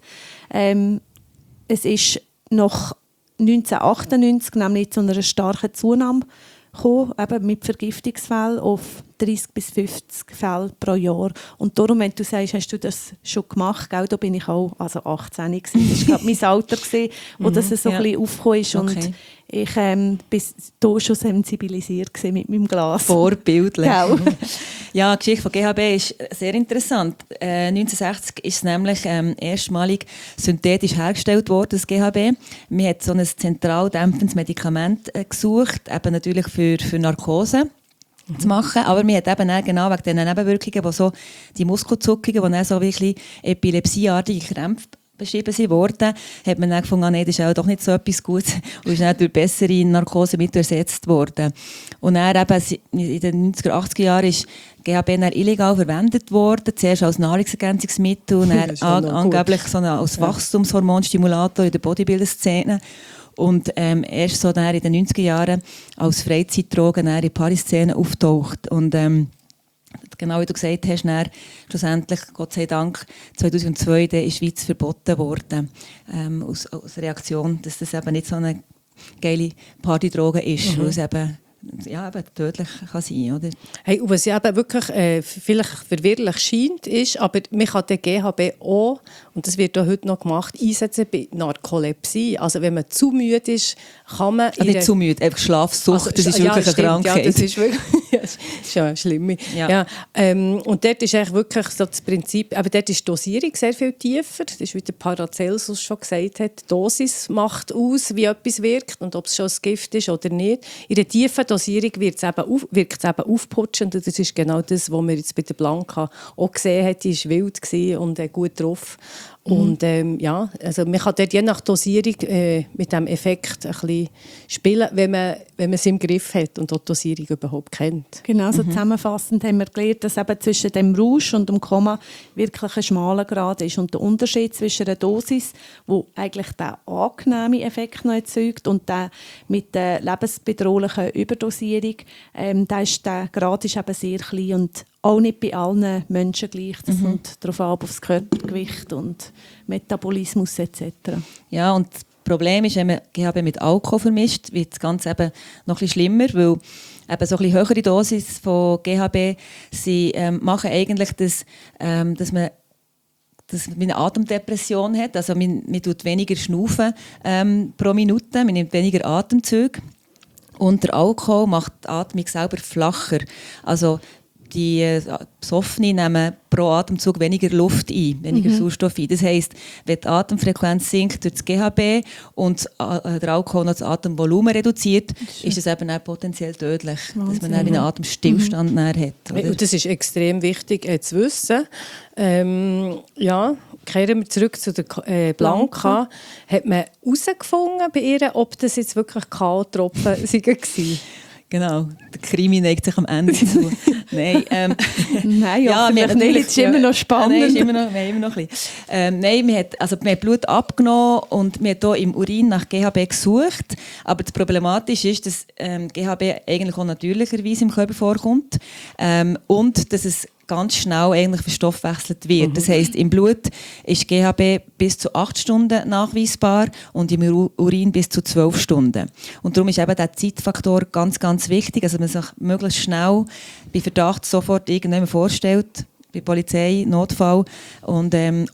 Es ist nach 1998 nämlich zu einer starken Zunahme gekommen, eben mit Vergiftungsfällen auf 30 bis 50 Fälle pro Jahr. Und darum, wenn du sagst, hast du das schon gemacht, gell, da bin ich auch 18 gewesen. Das war mein Alter, wo das so ein bisschen aufgekommen ist. Okay. Und ich war da schon sensibilisiert mit meinem Glas. Vorbildlich. Ja, die Geschichte von GHB ist sehr interessant. 1960 ist es nämlich erstmalig synthetisch hergestellt worden, das GHB. Man hat so ein zentral dämpfendes Medikament gesucht, eben natürlich für Narkose zu machen, aber man hat eben genau wegen diesen Nebenwirkungen, wo so die Muskelzuckungen, die dann so wirklich epilepsieartige Krämpfe beschrieben wurden, hat man dann gefunden, nee, das ist auch doch nicht so etwas Gutes und ist dann durch bessere Narkosemittel ersetzt worden. Und dann eben in den 90er, 80er Jahren ist GHB dann illegal verwendet worden, zuerst als Nahrungsergänzungsmittel und dann angeblich so als Wachstumshormonstimulator in der Bodybuilder-Szene. Und erst so in den 90er Jahren als Freizeitdroge in der Party-Szene auftaucht. Und genau wie du gesagt hast, dann, schlussendlich, Gott sei Dank, 2002 in der Schweiz verboten worden. Aus Reaktion, dass das eben nicht so eine geile Partydroge ist, weil es eben tödlich kann sein, oder? Hey, und was ja eben wirklich vielleicht verwirrlich scheint, ist, aber man kann den GHB auch, und das wird auch heute noch gemacht, einsetzen bei Narkolepsie. Also wenn man zu müde ist, kann man... nicht zu müde, einfach Schlafsucht, das ist wirklich eine Krankheit. Ja, das ist wirklich das ist ja schlimm. Ja. Und dort ist eigentlich wirklich so das Prinzip, aber dort ist die Dosierung sehr viel tiefer. Das ist, wie der Paracelsus schon gesagt hat, die Dosis macht aus, wie etwas wirkt und ob es schon ein Gift ist oder nicht. In der tiefen Dosierung wirkt es eben aufputschend. Und das ist genau das, was wir jetzt bei der Blanca auch gesehen haben. Die war wild gewesen und gut drauf. Und also man kann dort je nach Dosierung mit dem Effekt ein bisschen spielen, wenn man es im Griff hat und auch die Dosierung überhaupt kennt. Genau, so zusammenfassend haben wir gelernt, dass eben zwischen dem Rausch und dem Koma wirklich ein schmaler Grad ist. Und der Unterschied zwischen einer Dosis, die eigentlich den angenehmen Effekt noch erzeugt, und der mit der lebensbedrohlichen Überdosierung, der Grad ist eben sehr klein und auch nicht bei allen Menschen gleich. Das kommt darauf ab, auf das Körpergewicht und Metabolismus etc. Ja, und das Problem ist, wenn man GHB mit Alkohol vermischt, wird das Ganze eben noch ein bisschen schlimmer, weil eben so ein bisschen höhere Dosis von GHB machen eigentlich dass man eine Atemdepression hat. Also man tut weniger schnaufen pro Minute, man nimmt weniger Atemzüge. Und der Alkohol macht die Atmung selber flacher. Also die Besoffenen nehmen pro Atemzug weniger Luft ein, weniger Sauerstoff ein. Das heisst, wenn die Atemfrequenz sinkt durch das GHB und der Alkohol noch das Atemvolumen reduziert, ist es eben auch potenziell tödlich, Wahnsinn, dass man dann einen Atemstillstand hat. Oder? Und das ist extrem wichtig zu wissen. Kehren wir zurück zu der Blanca. Hat man herausgefunden bei ihr, ob das jetzt wirklich K.O.-Tropfen waren? Genau, der Krimi neigt sich am Ende zu. Nein, ja, vielleicht nicht, es ist immer noch spannend. Nein, wir haben immer noch ein bisschen. Nein, man hat Blut abgenommen und man hat hier im Urin nach GHB gesucht. Aber das Problematische ist, dass GHB eigentlich auch natürlicherweise im Körper vorkommt und dass es ganz schnell eigentlich verstoffwechselt wird. Das heisst, im Blut ist GHB bis zu 8 Stunden nachweisbar und im Urin bis zu 12 Stunden. Und darum ist eben der Zeitfaktor ganz, ganz wichtig, also man sich möglichst schnell bei Verdacht sofort irgendjemand vorstellt, bei Polizei, Notfall und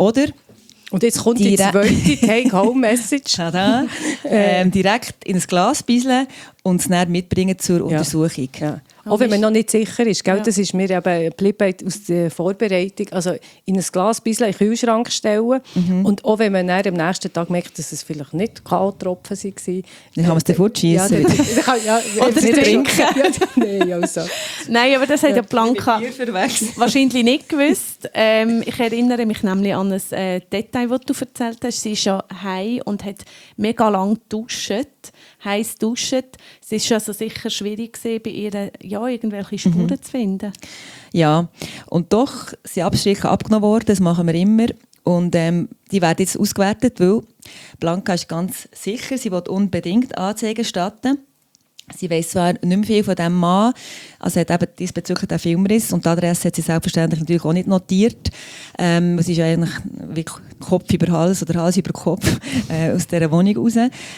und jetzt kommt die zweite Take-Home-Message. Direkt in ein Glas bisseln und es dann mitbringen zur Untersuchung. Ja. Auch wenn man noch nicht sicher ist. Gell? Ja. Das ist mir eben geblieben aus der Vorbereitung. Also in ein Glas bisseln in den Kühlschrank stellen. Und auch wenn man dann am nächsten Tag merkt, dass es vielleicht nicht K.O.-Tropfen waren. Dann kann man es dann fortschießen. Oder nicht trinken. Nein, aber das hat ja Blanca wahrscheinlich nicht gewusst. Ich erinnere mich nämlich an ein Detail, das du erzählt hast. Sie ist ja heim und hat mega lang geduscht. Heiß duschen. Es war schon also sicher schwierig bei ihr, irgendwelche Spuren zu finden. Ja, und doch sind Abstriche abgenommen worden, das machen wir immer. Und die werden jetzt ausgewertet, weil Blanca ist ganz sicher, sie will unbedingt Anzeige erstatten. Sie weiss zwar nicht mehr viel von diesem Mann, also hat eben diesbezüglich den Filmriss und die Adresse hat sie selbstverständlich natürlich auch nicht notiert. Es ist eigentlich wie Kopf über Hals oder Hals über Kopf aus dieser Wohnung raus.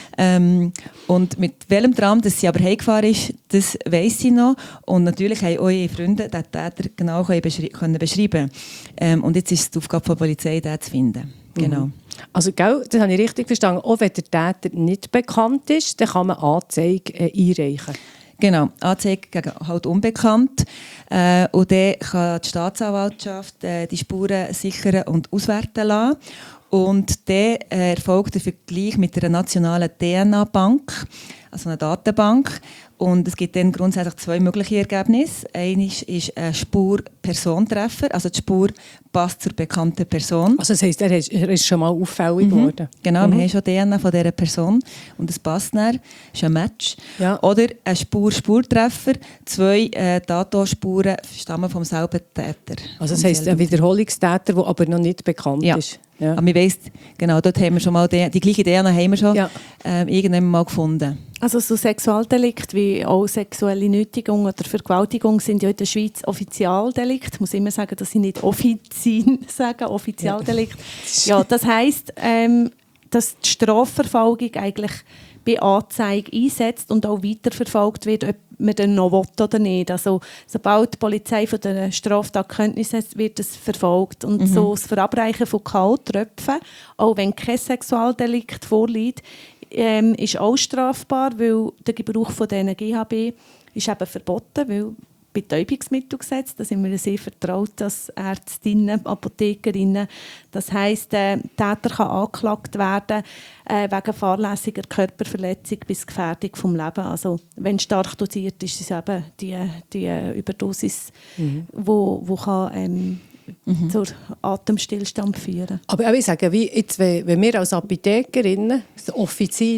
Und mit welchem Tram dass sie aber heimgefahren ist, das weiss sie noch. Und natürlich haben eure Freunde den Täter genau können beschreiben. Und jetzt ist es die Aufgabe der Polizei, den zu finden. Genau. Also, das habe ich richtig verstanden. Auch wenn der Täter nicht bekannt ist, dann kann man Anzeige einreichen. Genau, Anzeige gegen halt unbekannt. Und dann kann die Staatsanwaltschaft die Spuren sichern und auswerten lassen. Und dann erfolgt der Vergleich mit einer nationalen DNA-Bank, also einer Datenbank. Und es gibt dann grundsätzlich 2 mögliche Ergebnisse. Eines ist ein Spur-Person-Treffer, also die Spur passt zur bekannten Person. Also das heisst, er ist schon mal auffällig geworden? Genau, wir haben schon DNA von dieser Person und es passt dann, ist ein Match. Ja. Oder ein Spur-Spurtreffer, 2 Tattorspuren stammen vom selben Täter. Also das heisst, ein Wiederholungstäter, der aber noch nicht bekannt ist. Ja. Aber wir weiss, genau, dort haben wir schon mal die gleiche DNA haben wir schon irgendwann mal gefunden. Also so Sexualdelikte wie auch sexuelle Nötigung oder Vergewaltigung sind ja in der Schweiz Offizialdelikt. Ich muss immer sagen, dass ich nicht Offizin sage, Offizialdelikt. Ja, das heisst, dass die Strafverfolgung eigentlich bei Anzeige einsetzt und auch weiterverfolgt wird, ob man den noch will oder nicht. Also, sobald die Polizei von der Straftat Kenntnis hat, wird es verfolgt. Und so das Verabreichen von K.O.-Tröpfen, auch wenn kein Sexualdelikt vorliegt, ist auch strafbar, weil der Gebrauch von diesen GHB ist eben verboten, weil Betäubungsmittelgesetz. Da sind wir sehr vertraut als Ärztinnen, Apothekerinnen. Das heisst, der Täter kann angeklagt werden wegen fahrlässiger Körperverletzung bis Gefährdung des Lebens. Also, wenn stark dosiert ist, ist es eben die Überdosis, wo kann zur Atemstillstand führen. Aber ich sage, wie jetzt, wenn wir als Apothekerinnen, Offizin,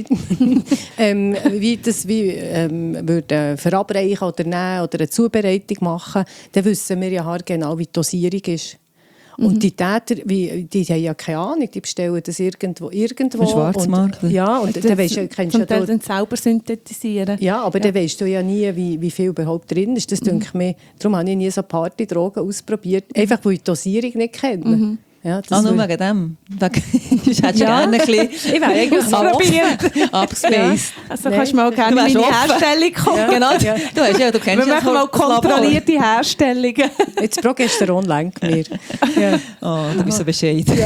würden verabreichen oder nehmen oder eine Zubereitung machen, dann wissen wir ja genau, wie die Dosierung ist. Und die Täter, die haben ja keine Ahnung, die bestellen das irgendwo. Schwarzmarkt. Ja, und dann weisst du, kennst zum Teil dann selber synthetisieren. Ja, aber dann weisst du ja nie, wie viel überhaupt drin ist. Das denke ich mir. Darum habe ich nie so Partydrogen ausprobiert. Einfach, weil ich die Dosierung nicht kenne. Ja, nur wegen dem. Ich hätte gerne ein bisschen ich wäre eigentlich abgespaced. Also kannst du mal gerne in meine Herstellung kommen. Genau, du kennst Wir machen mal kontrollierte Herstellungen. Jetzt Progesteron lenkt mir. Ja. Oh, du bist so bescheiden.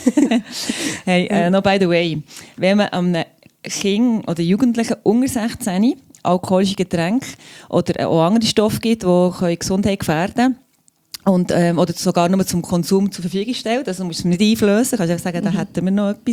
Hey, no by the way, wenn man einem Kind oder Jugendlichen unter 16 alkoholische Getränke oder auch andere Stoffe gibt, die die Gesundheit gefährden können, und, oder sogar nur zum Konsum zur Verfügung stellt, also musst du es nicht einflößen, kannst du sagen, da hätten wir noch etwas.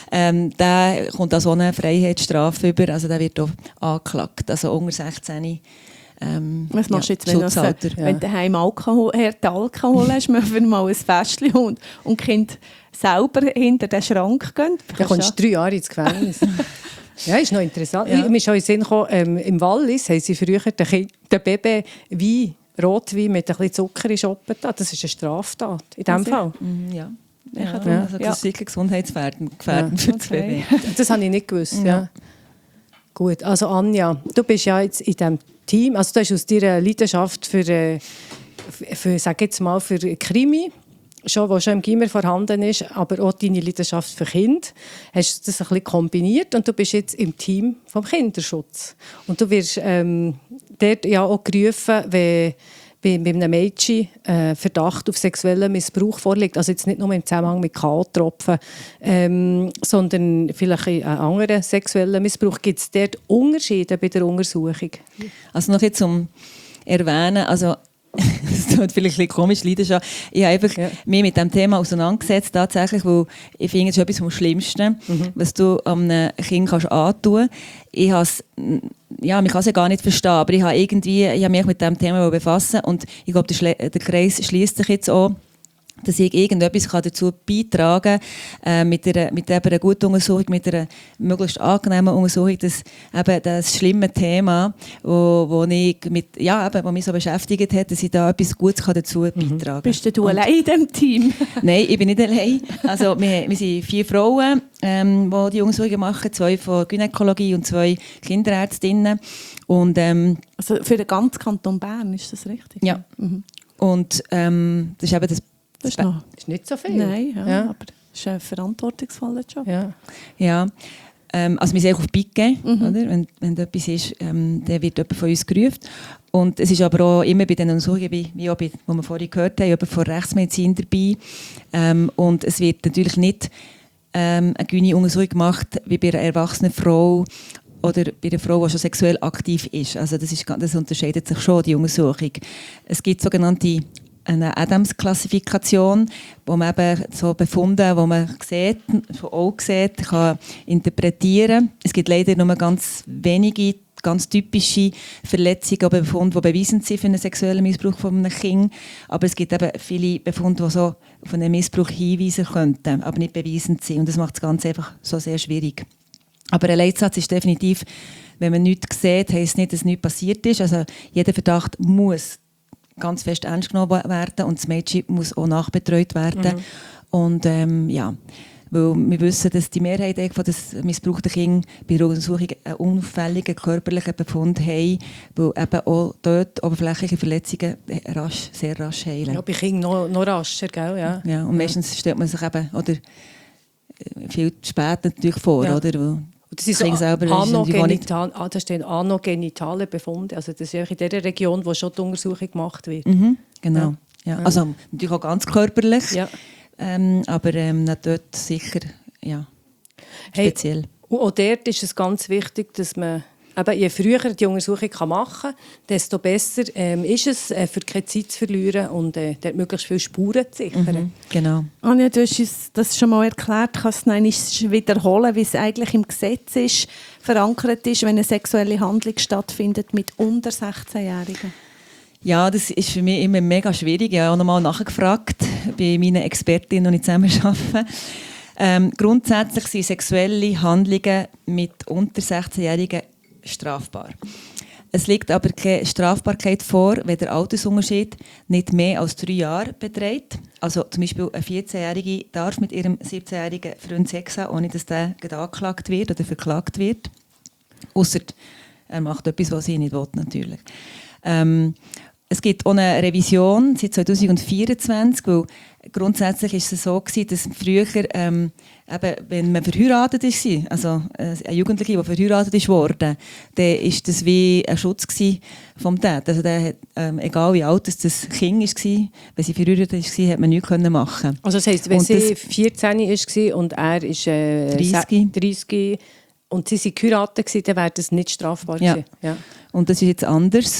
Der kommt auch so eine Freiheitsstrafe über, also der wird auch angeklagt, also unter 16. Was machst du jetzt, wenn du daheim Alkohol hast, machen wir mal ein Festchen und die Kinder selber hinter den Schrank gehen? Dann kommst du 3 Jahre ins Gefängnis. Ja, ist noch interessant. Ja. Mir ist auch in den Sinn gekommen, im Wallis haben sie früher den Baby Wein, Rotwein mit ein bisschen Zucker in Schoppen. Das ist eine Straftat in diesem Fall. Ja. Also das ist sicher gesundheitsgefährdend für das Baby. Das habe ich nicht gewusst. Ja. Gut, also Anja, du bist ja jetzt in diesem Team, also du hast aus deiner Leidenschaft für sag jetzt mal, für Krimi, die schon im Gimmer vorhanden ist, aber auch deine Leidenschaft für Kinder, hast du das ein bisschen kombiniert und du bist jetzt im Team vom Kinderschutz. Und du wirst dort ja auch gerufen, wenn bei einem Mädchen Verdacht auf sexuellen Missbrauch vorliegt. Also jetzt nicht nur im Zusammenhang mit K-Tropfen, sondern vielleicht in einem anderen sexuellen Missbrauch. Gibt es dort Unterschiede bei der Untersuchung? Also noch jetzt zum Erwähnen, also das klingt vielleicht ein bisschen komisch, Leidenschaft. Ich habe einfach mich mit diesem Thema auseinandergesetzt, tatsächlich, weil ich finde, es ist etwas vom Schlimmsten, was du einem Kind antun kannst. Ich man kann es ja gar nicht verstehen, aber ich habe mich mit diesem Thema befassen und ich glaube, der Kreis schließt sich jetzt auch, dass ich irgendetwas dazu beitragen kann, mit einer guten Untersuchung, mit einer möglichst angenehmen Untersuchung, dass eben das schlimme Thema, wo mich so beschäftigt hat, dass ich da etwas Gutes dazu beitragen kann. Bist du allein in diesem Team? Nein, ich bin nicht allein. Also, wir sind 4 Frauen, die die Untersuchungen machen, 2 von Gynäkologie und 2 Kinderärztinnen. Und, also für den ganzen Kanton Bern, ist das richtig? Ja. Und das ist eben das ist nicht so viel. Nein, aber es ist ein verantwortungsvoller Job. Ja. Also wir sind auch auf Bike geben, oder? Wenn etwas ist, dann wird jemand von uns gerufen. Und es ist aber auch immer bei den Untersuchungen, wie auch wo wir vorhin gehört haben, jemand von Rechtsmedizin dabei. Und es wird natürlich nicht eine Gynae-Untersuchung gemacht wie bei einer erwachsenen Frau oder bei einer Frau, die schon sexuell aktiv ist. Also das unterscheidet sich schon, die Untersuchung. Es gibt sogenannte eine Adams-Klassifikation, wo man eben so Befunde, wo man sieht, schon auch sieht, kann interpretieren. Es gibt leider nur ganz wenige, ganz typische Verletzungen oder Befunde, die bewiesen sind für einen sexuellen Missbrauch von einem Kind. Aber es gibt eben viele Befunde, die so auf einen Missbrauch hinweisen könnten, aber nicht bewiesen sind. Und das macht das Ganze einfach so sehr schwierig. Aber ein Leitsatz ist definitiv, wenn man nichts sieht, heisst es nicht, dass nichts passiert ist. Also jeder Verdacht muss ganz fest ernst genommen werden und das Mädchen muss auch nachbetreut werden. Und weil wir wissen, dass die Mehrheit von des missbrauchten Kindern bei der Untersuchung einen unauffälligen körperlichen Befund haben, weil eben auch dort oberflächliche Verletzungen sehr rasch heilen. Ja, bei Kindern noch rascher, gell? Ja. Ja, und meistens stellt man sich eben viel zu spät natürlich vor, oder? Das ist anogenitale Befunde. Also das ist in der Region, wo schon die Untersuchung gemacht wird. Genau. Ja. Also natürlich auch ganz körperlich, aber dort sicher speziell. Und auch dort ist es ganz wichtig, dass man eben, je früher die Untersuchung machen kann, desto besser ist es, für keine Zeit zu verlieren und dort möglichst viele Spuren zu sichern. Genau. Anja, du hast uns das schon mal erklärt. Kannst du es noch wiederholen, wie es eigentlich im Gesetz ist, verankert ist, wenn eine sexuelle Handlung stattfindet mit unter 16-Jährigen? Ja, das ist für mich immer mega schwierig. Ich habe auch nochmal nachgefragt bei meinen Expertinnen, die ich zusammen arbeite. Grundsätzlich sind sexuelle Handlungen mit unter 16-Jährigen strafbar. Es liegt aber keine Strafbarkeit vor, wenn der Altersunterschied nicht mehr als 3 Jahre beträgt. Also zum Beispiel eine 14-Jährige darf mit ihrem 17-jährigen Freund Sex haben, ohne dass der angeklagt wird oder verklagt wird. Ausser er macht etwas, was sie nicht will, natürlich. Es gibt auch eine Revision seit 2024, weil grundsätzlich ist es so gewesen, dass früher, eben, wenn man verheiratet war, also ein Jugendlicher, der verheiratet wurde, dann war das wie ein Schutz vom Täter. Also der hat, egal wie alt das Kind war, wenn sie verheiratet war, hat man nichts machen können. Also das heisst, wenn sie 14 war und er ist 30 und sie waren geheiratet, dann wäre das nicht strafbar gewesen. Ja. Und das ist jetzt anders.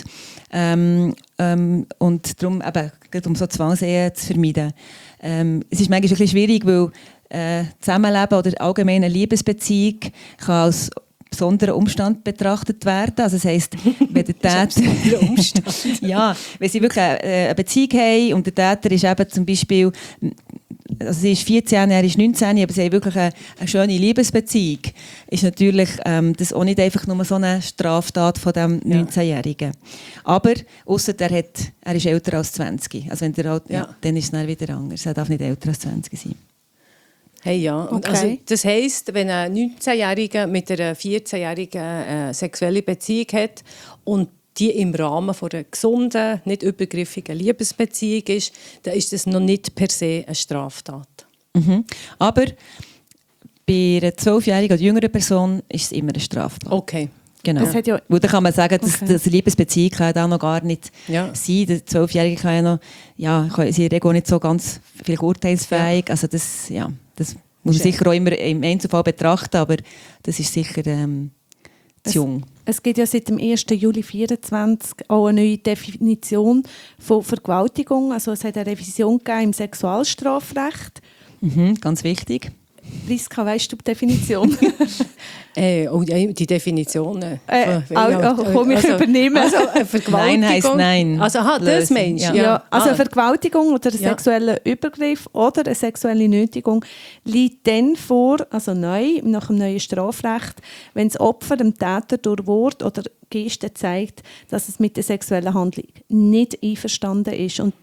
Und darum, eben, um so Zwangsehen zu vermeiden. Es ist manchmal ein bisschen schwierig, weil Zusammenleben oder allgemeine Liebesbeziehung kann als besonderer Umstand betrachtet werden. Also das heisst, wenn der Täter ja, wenn sie wirklich eine Beziehung haben und der Täter ist eben zum Beispiel, also sie ist 14, er ist 19, aber sie haben wirklich eine schöne Liebesbeziehung, ist natürlich das auch nicht einfach nur so eine Straftat von dem 19-Jährigen. Aber ausser er ist älter als 20. Also wenn der dann ist es dann wieder anders. Er darf nicht älter als 20 sein. Hey, ja. Okay. Also, das heisst, wenn ein 19-Jähriger mit einer 14-Jährigen eine sexuelle Beziehung hat und die im Rahmen von einer gesunden, nicht übergriffigen Liebesbeziehung ist, dann ist das noch nicht per se eine Straftat. Mhm. Aber bei einer 12-jährigen oder jüngeren Person ist es immer eine Straftat. Okay. Genau. Das hat ja Weil dann kann man sagen, dass Okay. das Liebesbeziehung kann da noch gar nicht sein. Der 12-Jährige kann ja noch, sie in der Regel nicht so ganz viel urteilsfähig. Ja. Also das muss man sicher auch immer im Einzelfall betrachten, aber das ist sicher zu jung. Es gibt ja seit dem 1. Juli 2024 auch eine neue Definition von Vergewaltigung. Also es hat eine Revision gegeben im Sexualstrafrecht. Ganz wichtig. Priska, weißt du die Definition? Die Definition. Komm, ich übernehme. Also Vergewaltigung. Nein heisst nein. Also das meinst du? Ja. Also eine Vergewaltigung oder ein Ja. sexueller Übergriff oder eine sexuelle Nötigung liegt dann vor, also neu, nach dem neuen Strafrecht, wenn das Opfer dem Täter durch Wort oder Geste zeigt, dass es mit der sexuellen Handlung nicht einverstanden ist. Und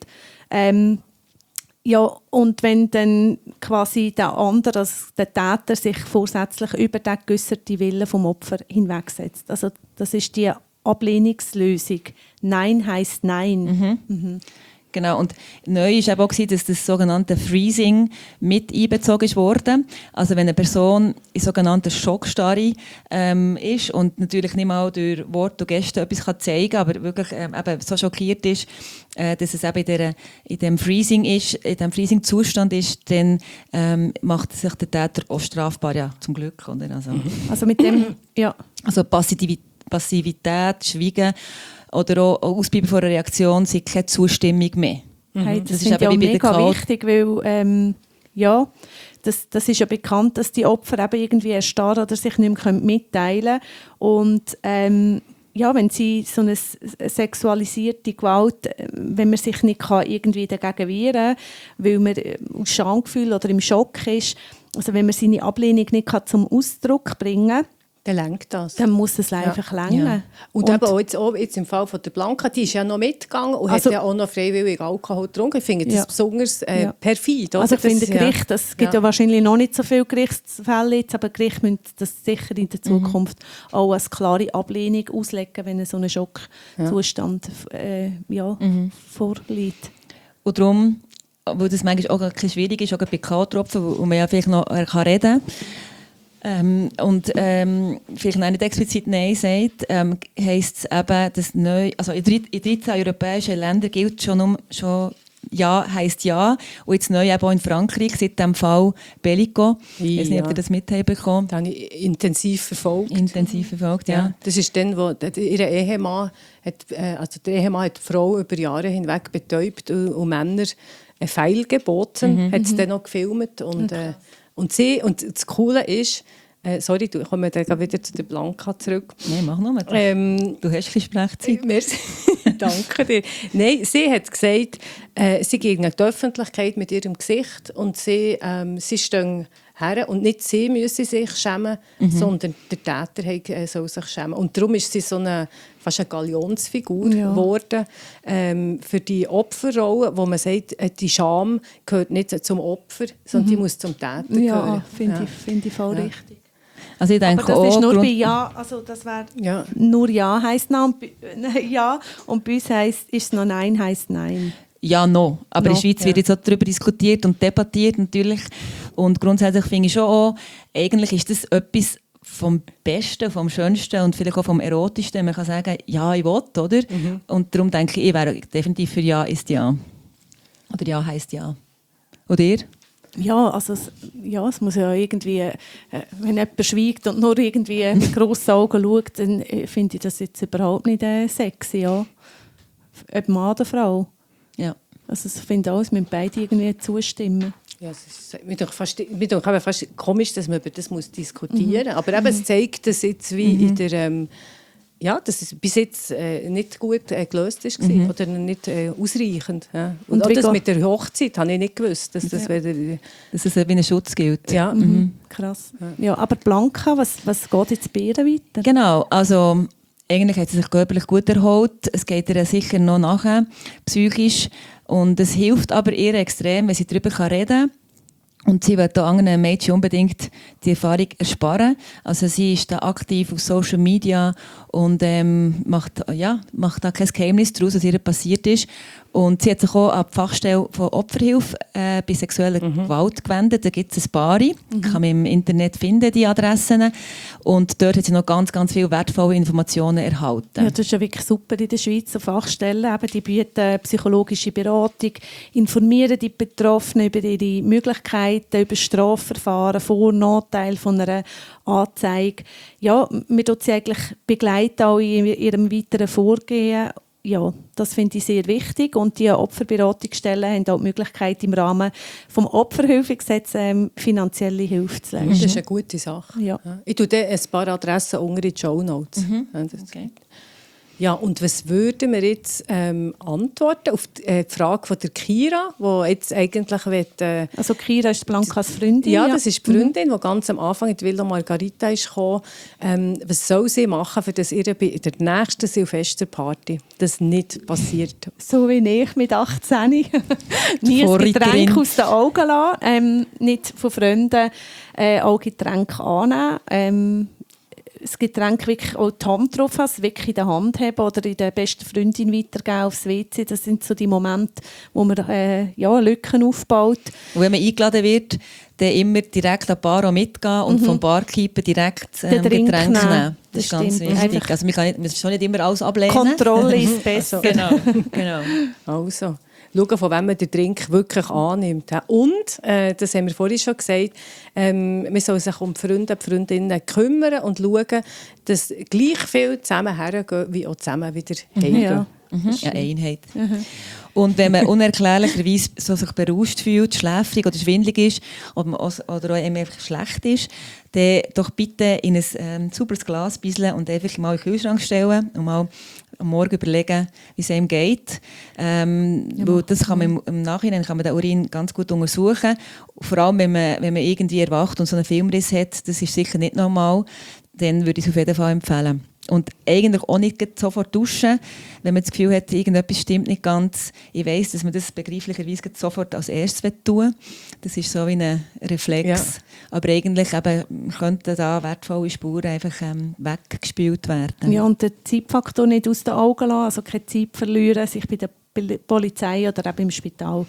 und wenn dann quasi der andere, also der Täter, sich vorsätzlich über den geäusserten Willen vom Opfer hinwegsetzt. Also das ist die Ablehnungslösung. Nein heisst Nein. Genau, und neu war auch, dass das sogenannte Freezing mit einbezogen wurde. Also wenn eine Person in sogenannter Schockstarre ist und natürlich nicht mal durch Wort und Geste etwas zeigen kann, aber wirklich eben so schockiert ist, dass es eben in dem Freezing ist, in dem Freezing-Zustand ist, dann macht sich der Täter auch strafbar, ja, zum Glück. Oder? Also mit dem, ja. Also Passivität, Schweigen oder auch Ausbleiben von einer Reaktion sind keine Zustimmung mehr. Hey, das Das ist finde ich eben auch wie bei der mega wichtig, weil das ist ja bekannt, dass die Opfer eben irgendwie erstarren oder sich nicht mehr mitteilen können. Und wenn sie so eine sexualisierte Gewalt, wenn man sich nicht irgendwie dagegen wehren kann, weil man aus Schamgefühl oder im Schock ist, also wenn man seine Ablehnung nicht zum Ausdruck bringen kann, Dann lenkt das. dann muss es einfach länger. Ja. Und eben auch jetzt im Fall von der Blanca, die ist ja noch mitgegangen und hat ja auch noch freiwillig Alkohol getrunken. Ich finde das besonders perfid. Oder? Also ich finde, Gericht, es gibt ja wahrscheinlich noch nicht so viele Gerichtsfälle jetzt, aber Gericht müssen das sicher in der Zukunft auch als klare Ablehnung auslegen, wenn so ein Schockzustand vorliegt. Und darum, weil das manchmal auch ein bisschen schwierig ist, auch bei K-Tropfen, wo man ja vielleicht noch reden kann, vielleicht noch nicht explizit Nein sagt, heisst es eben, dass in 13 europäischen Ländern gilt schon Ja heisst ja. Und jetzt neu eben auch in Frankreich, seit dem Fall Bellico. Ich weiß nicht, ob Ja. ihr das mitbekommen. Das habe ich intensiv verfolgt. Intensiv verfolgt, ja. Ja. Das ist dann, wo ihr Ehemann hat, also der Ehemann hat die Frau über Jahre hinweg betäubt und Männer einen Pfeil geboten, hat es dann noch gefilmt. Und das Coole ist, sorry, ich komme dann wieder zu der Blanca zurück. Nein, mach nur. Du hast ein bisschen Sprechzeit. Merci. Danke dir. Nein, sie hat gesagt, sie geht in die Öffentlichkeit mit ihrem Gesicht und sie stehen her und nicht sie müssen sich schämen, sondern der Täter soll sich schämen. Und darum ist sie so fast eine Galionsfigur geworden für die Opferrolle, wo man sagt, die Scham gehört nicht zum Opfer, sondern die muss zum Täter gehören. Ja, finde ich voll richtig. Also ich denke Aber das ist nur auch bei Ja, also das wäre nur Ja heisst Nein Ja und bei uns ist es noch Nein heisst Nein. Ja, no. Aber in der Schweiz wird jetzt auch darüber diskutiert und debattiert natürlich. Und grundsätzlich finde ich schon auch, eigentlich ist das etwas vom Besten, vom Schönsten und vielleicht auch vom Erotischsten. Man kann sagen, ja, ich will, oder? Und darum denke ich wäre definitiv für Ja ist Ja. Oder Ja heisst Ja. Oder ihr? Ja, also es muss ja irgendwie, wenn jemand schweigt und nur irgendwie mit grossen Augen schaut, dann finde ich das jetzt überhaupt nicht sexy, ja. Ob Mann oder Frau. Ja. Also ich finde auch, es müssen beide irgendwie zustimmen. Ja, es ist mir doch fast komisch, dass man über das diskutieren muss. Aber eben, es zeigt, dass jetzt wie in der, dass es bis jetzt nicht gut gelöst ist oder nicht ausreichend. Ja. Und auch das mit der Hochzeit habe ich nicht gewusst, dass das wieder... Dass es wie ein Schutz gilt. Ja. Krass. Ja, aber Blanca, was geht jetzt bei ihr weiter? Genau, also eigentlich hat sie sich körperlich gut erholt. Es geht ihr sicher noch nachher, psychisch. Und es hilft aber ihr extrem, wenn sie darüber reden kann. Und sie will auch anderen Mädchen unbedingt die Erfahrung ersparen. Also sie ist da aktiv auf Social Media und macht da kein Geheimnis daraus, was ihr passiert ist. Und sie hat sich auch an die Fachstelle von Opferhilfe bei sexueller Gewalt gewendet. Da gibt es ein paar, kann man im Internet finden, die Adressen. Und dort hat sie noch ganz, ganz viele wertvolle Informationen erhalten. Ja, das ist ja wirklich super in der Schweiz, so Fachstellen. Eben, die bieten psychologische Beratung, informieren die Betroffenen über ihre Möglichkeiten, über Strafverfahren, Vor- und Nachteile von einer Anzeige. Ja, wir begleiten sie eigentlich begleiten auch in ihrem weiteren Vorgehen. Ja, das finde ich sehr wichtig. Und die Opferberatungsstellen haben auch die Möglichkeit, im Rahmen des Opferhilfegesetzes finanzielle Hilfe zu leisten. Das ist eine gute Sache. Ja. Ich tue dann ein paar Adressen unter in die Shownotes. Okay. Ja, und was würden wir jetzt antworten auf die Frage von der Kira, die jetzt eigentlich Also Kira ist Blancas Freundin. Ja, das ist die Freundin, die ganz am Anfang in die Villa Margarita ist gekommen. Was soll sie machen, für das ihr bei der nächsten Silvesterparty das nicht passiert? So wie ich mit 18. Nie ein Vorreiterin. Getränk aus den Augen lassen, nicht von Freunden auch Getränke annehmen. Das Getränk wirklich auch die Hand drauf haben, es wirklich in der Hand haben oder in der besten Freundin weitergeben aufs WC. Das sind so die Momente, wo man Lücken aufbaut. Und wenn man eingeladen wird, dann immer direkt an die Bar mitgehen und vom Barkeeper direkt Drink Getränke nehmen. Das ist Das ganz stimmt. wichtig. Einfach Also man kann schon nicht immer alles ablehnen. Kontrolle ist besser. Genau. Also, schauen, von wem man den Drink wirklich annimmt. Und, das haben wir vorhin schon gesagt, man soll sich um die Freunde und Freundinnen kümmern und schauen, dass gleich viel zusammen hergehen, wie auch zusammen wieder heimgehen. Ja. Ja, Einheit. Und wenn man unerklärlicherweise so sich berauscht fühlt, schläfrig oder schwindelig ist oder auch einfach schlecht ist, dann doch bitte in ein sauberes Glas bisseln und einfach mal in den Kühlschrank stellen und mal am Morgen überlegen, wie es einem geht. Weil das kann man im Nachhinein kann man den Urin ganz gut untersuchen. Vor allem, wenn man irgendwie erwacht und so einen Filmriss hat, das ist sicher nicht normal, dann würde ich es auf jeden Fall empfehlen. Und eigentlich auch nicht sofort duschen, wenn man das Gefühl hat, irgendetwas stimmt nicht ganz. Ich weiss, dass man das begreiflicherweise sofort als erstes tun will. Das ist so wie ein Reflex. Ja. Aber eigentlich könnten da wertvolle Spuren einfach weggespült werden. Ja, und den Zeitfaktor nicht aus den Augen lassen, also keine Zeit verlieren, sich bei der Polizei oder eben im Spital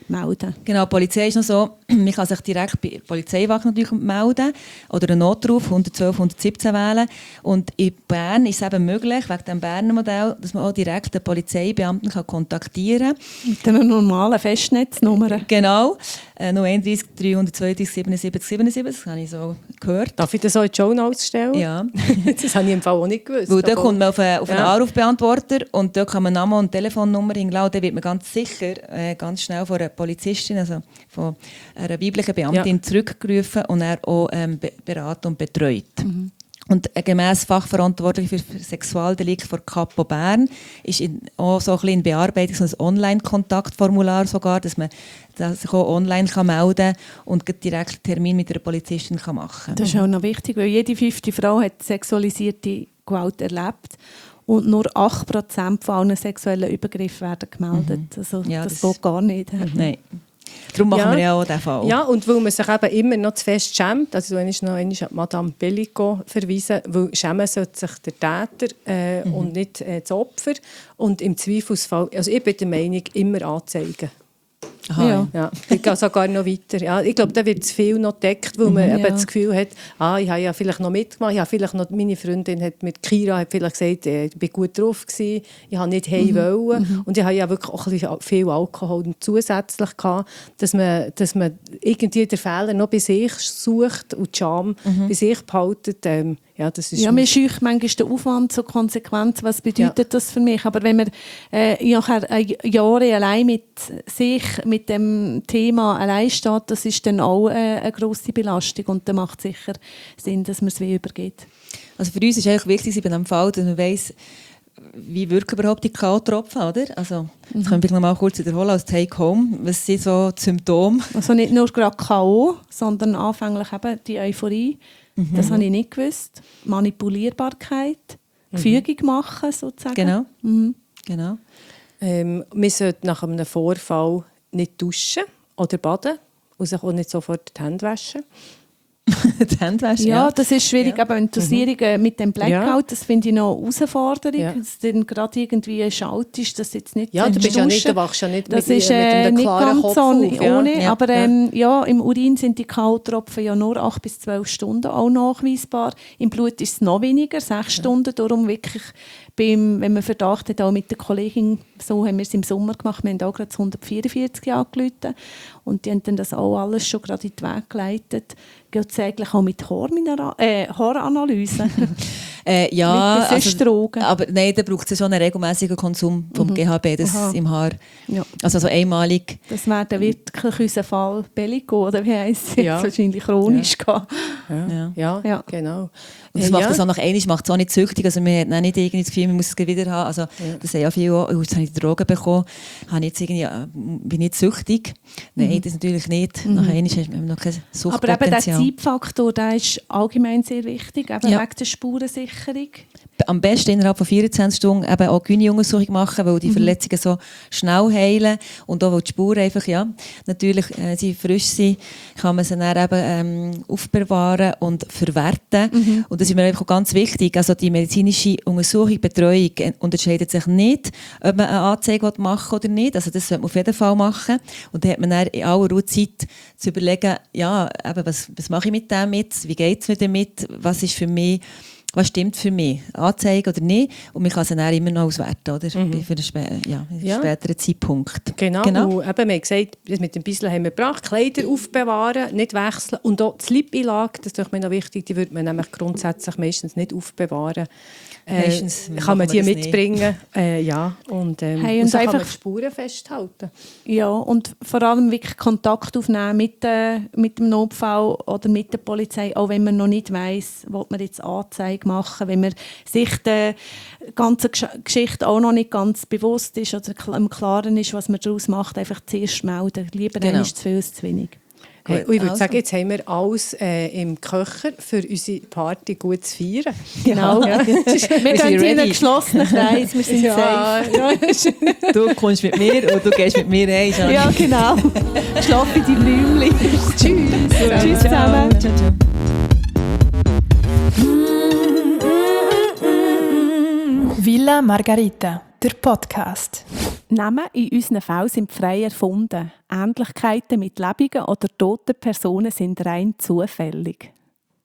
melden. Genau, die Polizei ist noch so, man kann sich direkt bei der Polizeiwache natürlich melden oder einen Notruf 112 117 wählen. Und in Bern ist es eben möglich, wegen dem Berner Modell, dass man auch direkt den Polizeibeamten kann kontaktieren kann. Mit einer normalen Festnetznummer. Genau, 031 332 77 77, das habe ich so gehört. Darf ich das auch in die Shownotes stellen? Ja. Das habe ich im Fall auch nicht gewusst. Weil da kommt man auf einen Ja. Anrufbeantworter und dort kann man Namen und Telefonnummer hinladen. Dann wird man ganz sicher ganz schnell von einer Polizistin, also von einer weiblichen Beamtin zurückgerufen und er auch beraten und betreut. Und gemäss Fachverantwortlich für Sexualdelikte von Kapo Bern ist auch so ein bisschen in Bearbeitung so ein Online-Kontaktformular sogar, dass man sich auch online kann melden und direkt einen Termin mit einer Polizistin kann machen kann. Das ist auch noch wichtig, weil jede 5. Frau hat sexualisierte Gewalt erlebt und nur 8% von allen sexuellen Übergriffen werden gemeldet. Also Ja, das das- geht gar nicht. Nein. Darum machen wir ja auch diesen Fall. Ja, und weil man sich eben immer noch zu fest schämt, also du hast noch einmal an Madame Bellico verwiesen, weil schämen sollte sich der Täter und nicht das Opfer. Und im Zweifelsfall, also ich bin der Meinung, immer anzeigen. Aha. Ja. Ja, ich gehe sogar noch weiter. Ja, ich glaube, da wird zu viel noch gedeckt, weil man eben das Gefühl hat, ich habe ja vielleicht noch mitgemacht, ich habe vielleicht noch, meine Freundin hat mit Kira hat vielleicht gesagt, ich war gut drauf gewesen, ich habe nicht heim wollen. Und ich habe ja wirklich auch ein bisschen viel Alkohol zusätzlich gehabt, dass man irgendwie den Fehler noch bei sich sucht und die Scham bei sich behaltet. Ja, das ist Ja, mir scheucht manchmal den Aufwand zur Konsequenz. Was bedeutet das für mich? Aber wenn man Jahre allein mit sich, mit dem Thema allein steht, das ist dann auch eine grosse Belastung. Und dann macht es sicher Sinn, dass man es wie übergeht. Also für uns ist eigentlich wichtig bei diesem Fall, dass man weiss, wie wirken überhaupt die K.O.-Tropfen, oder? Also, das können wir noch mal kurz wiederholen als Take-Home. Was sind so die Symptome? Also nicht nur gerade K.O., sondern anfänglich eben die Euphorie. Das habe ich nicht gewusst. Manipulierbarkeit, Fügung machen sozusagen. Genau. Mhm. Genau. man sollte nach einem Vorfall nicht duschen oder baden und sich auch nicht sofort die Hände waschen. Die Handwäsche, Ja, das ist schwierig, Ja. aber die Dosierung mit dem Blackout, Ja. das finde ich noch eine Herausforderung. Ja. Dass du dann gerade irgendwie schaltest, dass jetzt nicht Ja, du bist ja nicht, duschen. du wachst ja nicht Das mit, ist mit einem nicht klaren ganz Kopf ohne, auf. Ja. ohne Ja. aber ja, im Urin sind die K.O.-Tropfen ja nur 8 bis 12 Stunden auch nachweisbar. Im Blut ist es noch weniger, 6 Stunden. Darum wirklich, wenn man Verdacht hat, auch mit der Kollegin, so haben wir es im Sommer gemacht, wir haben auch gerade das 144 angerufen und die haben dann das auch alles schon gerade in die Wege geleitet. Geht es eigentlich auch mit Haaranalyse? Ja, Mit sonst Drogen? aber nein, da braucht es schon einen regelmäßigen Konsum vom GHB, das Aha. im Haar. Ja. Also so einmalig. Das wäre dann wirklich unser Fall Bellico, oder wie heisst es? Ja. Wahrscheinlich chronisch gehabt. Ja. Ja, Ja. genau. Und das macht das auch nach einmal, macht es auch nicht süchtig. Also man hat dann nicht irgendwie das Gefühl, man muss es wieder haben. Also das haben ja viele auch, jetzt habe ich die Drogen bekommen, habe ich jetzt irgendwie, bin nicht süchtig. Nein, das natürlich nicht. Nach einmal hast du noch kein Aber eben der Suchtpotenzial. Zeitfaktor, der ist allgemein sehr wichtig, eben Ja. wegen der Spurensicherung. Am besten innerhalb von 24 Stunden eben auch Gynae-Untersuchung machen, weil die Verletzungen so schnell heilen und auch weil die Spuren einfach, ja, natürlich sie frisch sind, kann man sie dann eben aufbewahren und verwerten. Und das ist mir einfach auch ganz wichtig. Also die medizinische Untersuchung, Betreuung unterscheidet sich nicht, ob man eine Anzeige machen will oder nicht. Also das sollte man auf jeden Fall machen. Und dann hat man dann in aller Ruhe Zeit zu überlegen, ja, eben, was mache ich mit dem mit, wie geht es mir damit, was ist für mich, was stimmt für mich, Anzeige oder nicht. Und man kann es dann immer noch auswerten, oder? Für einen Ja. späteren Zeitpunkt. Genau. Und eben, wir haben gesagt, das mit dem Bissel haben wir gebracht, Kleider aufbewahren, nicht wechseln. Und auch die Slip-Einlage, das ist doch mir noch wichtig, die würde man nämlich grundsätzlich meistens nicht aufbewahren. Meistens kann man machen wir die das mitbringen. Ja. Und, Hey, und und so kann man einfach- die Spuren festhalten. Ja, und vor allem wirklich Kontakt aufnehmen mit dem Notfall oder mit der Polizei, auch wenn man noch nicht weiss, ob man jetzt Anzeige machen, wenn man sich der ganzen Geschichte auch noch nicht ganz bewusst ist oder im Klaren ist, was man daraus macht, einfach zuerst melden. Lieber Genau. dann ist zu viel als zu wenig. Hey, Gut, und ich würde also. sagen, jetzt haben wir alles im Köcher für unsere Party gut zu feiern. Genau. Ja. Wir sind gehen in einen ready. geschlossenen Kreis, wir sind safe. ja. Du kommst mit mir und du gehst mit mir heim. Janine. Ja, genau. Schlaf in die Blümchen. Tschüss. Tschüss zusammen. Ciao, ciao. Villa Margarita. der Podcast. Namen in unseren Fällen sind frei erfunden. Ähnlichkeiten mit lebenden oder toten Personen sind rein zufällig.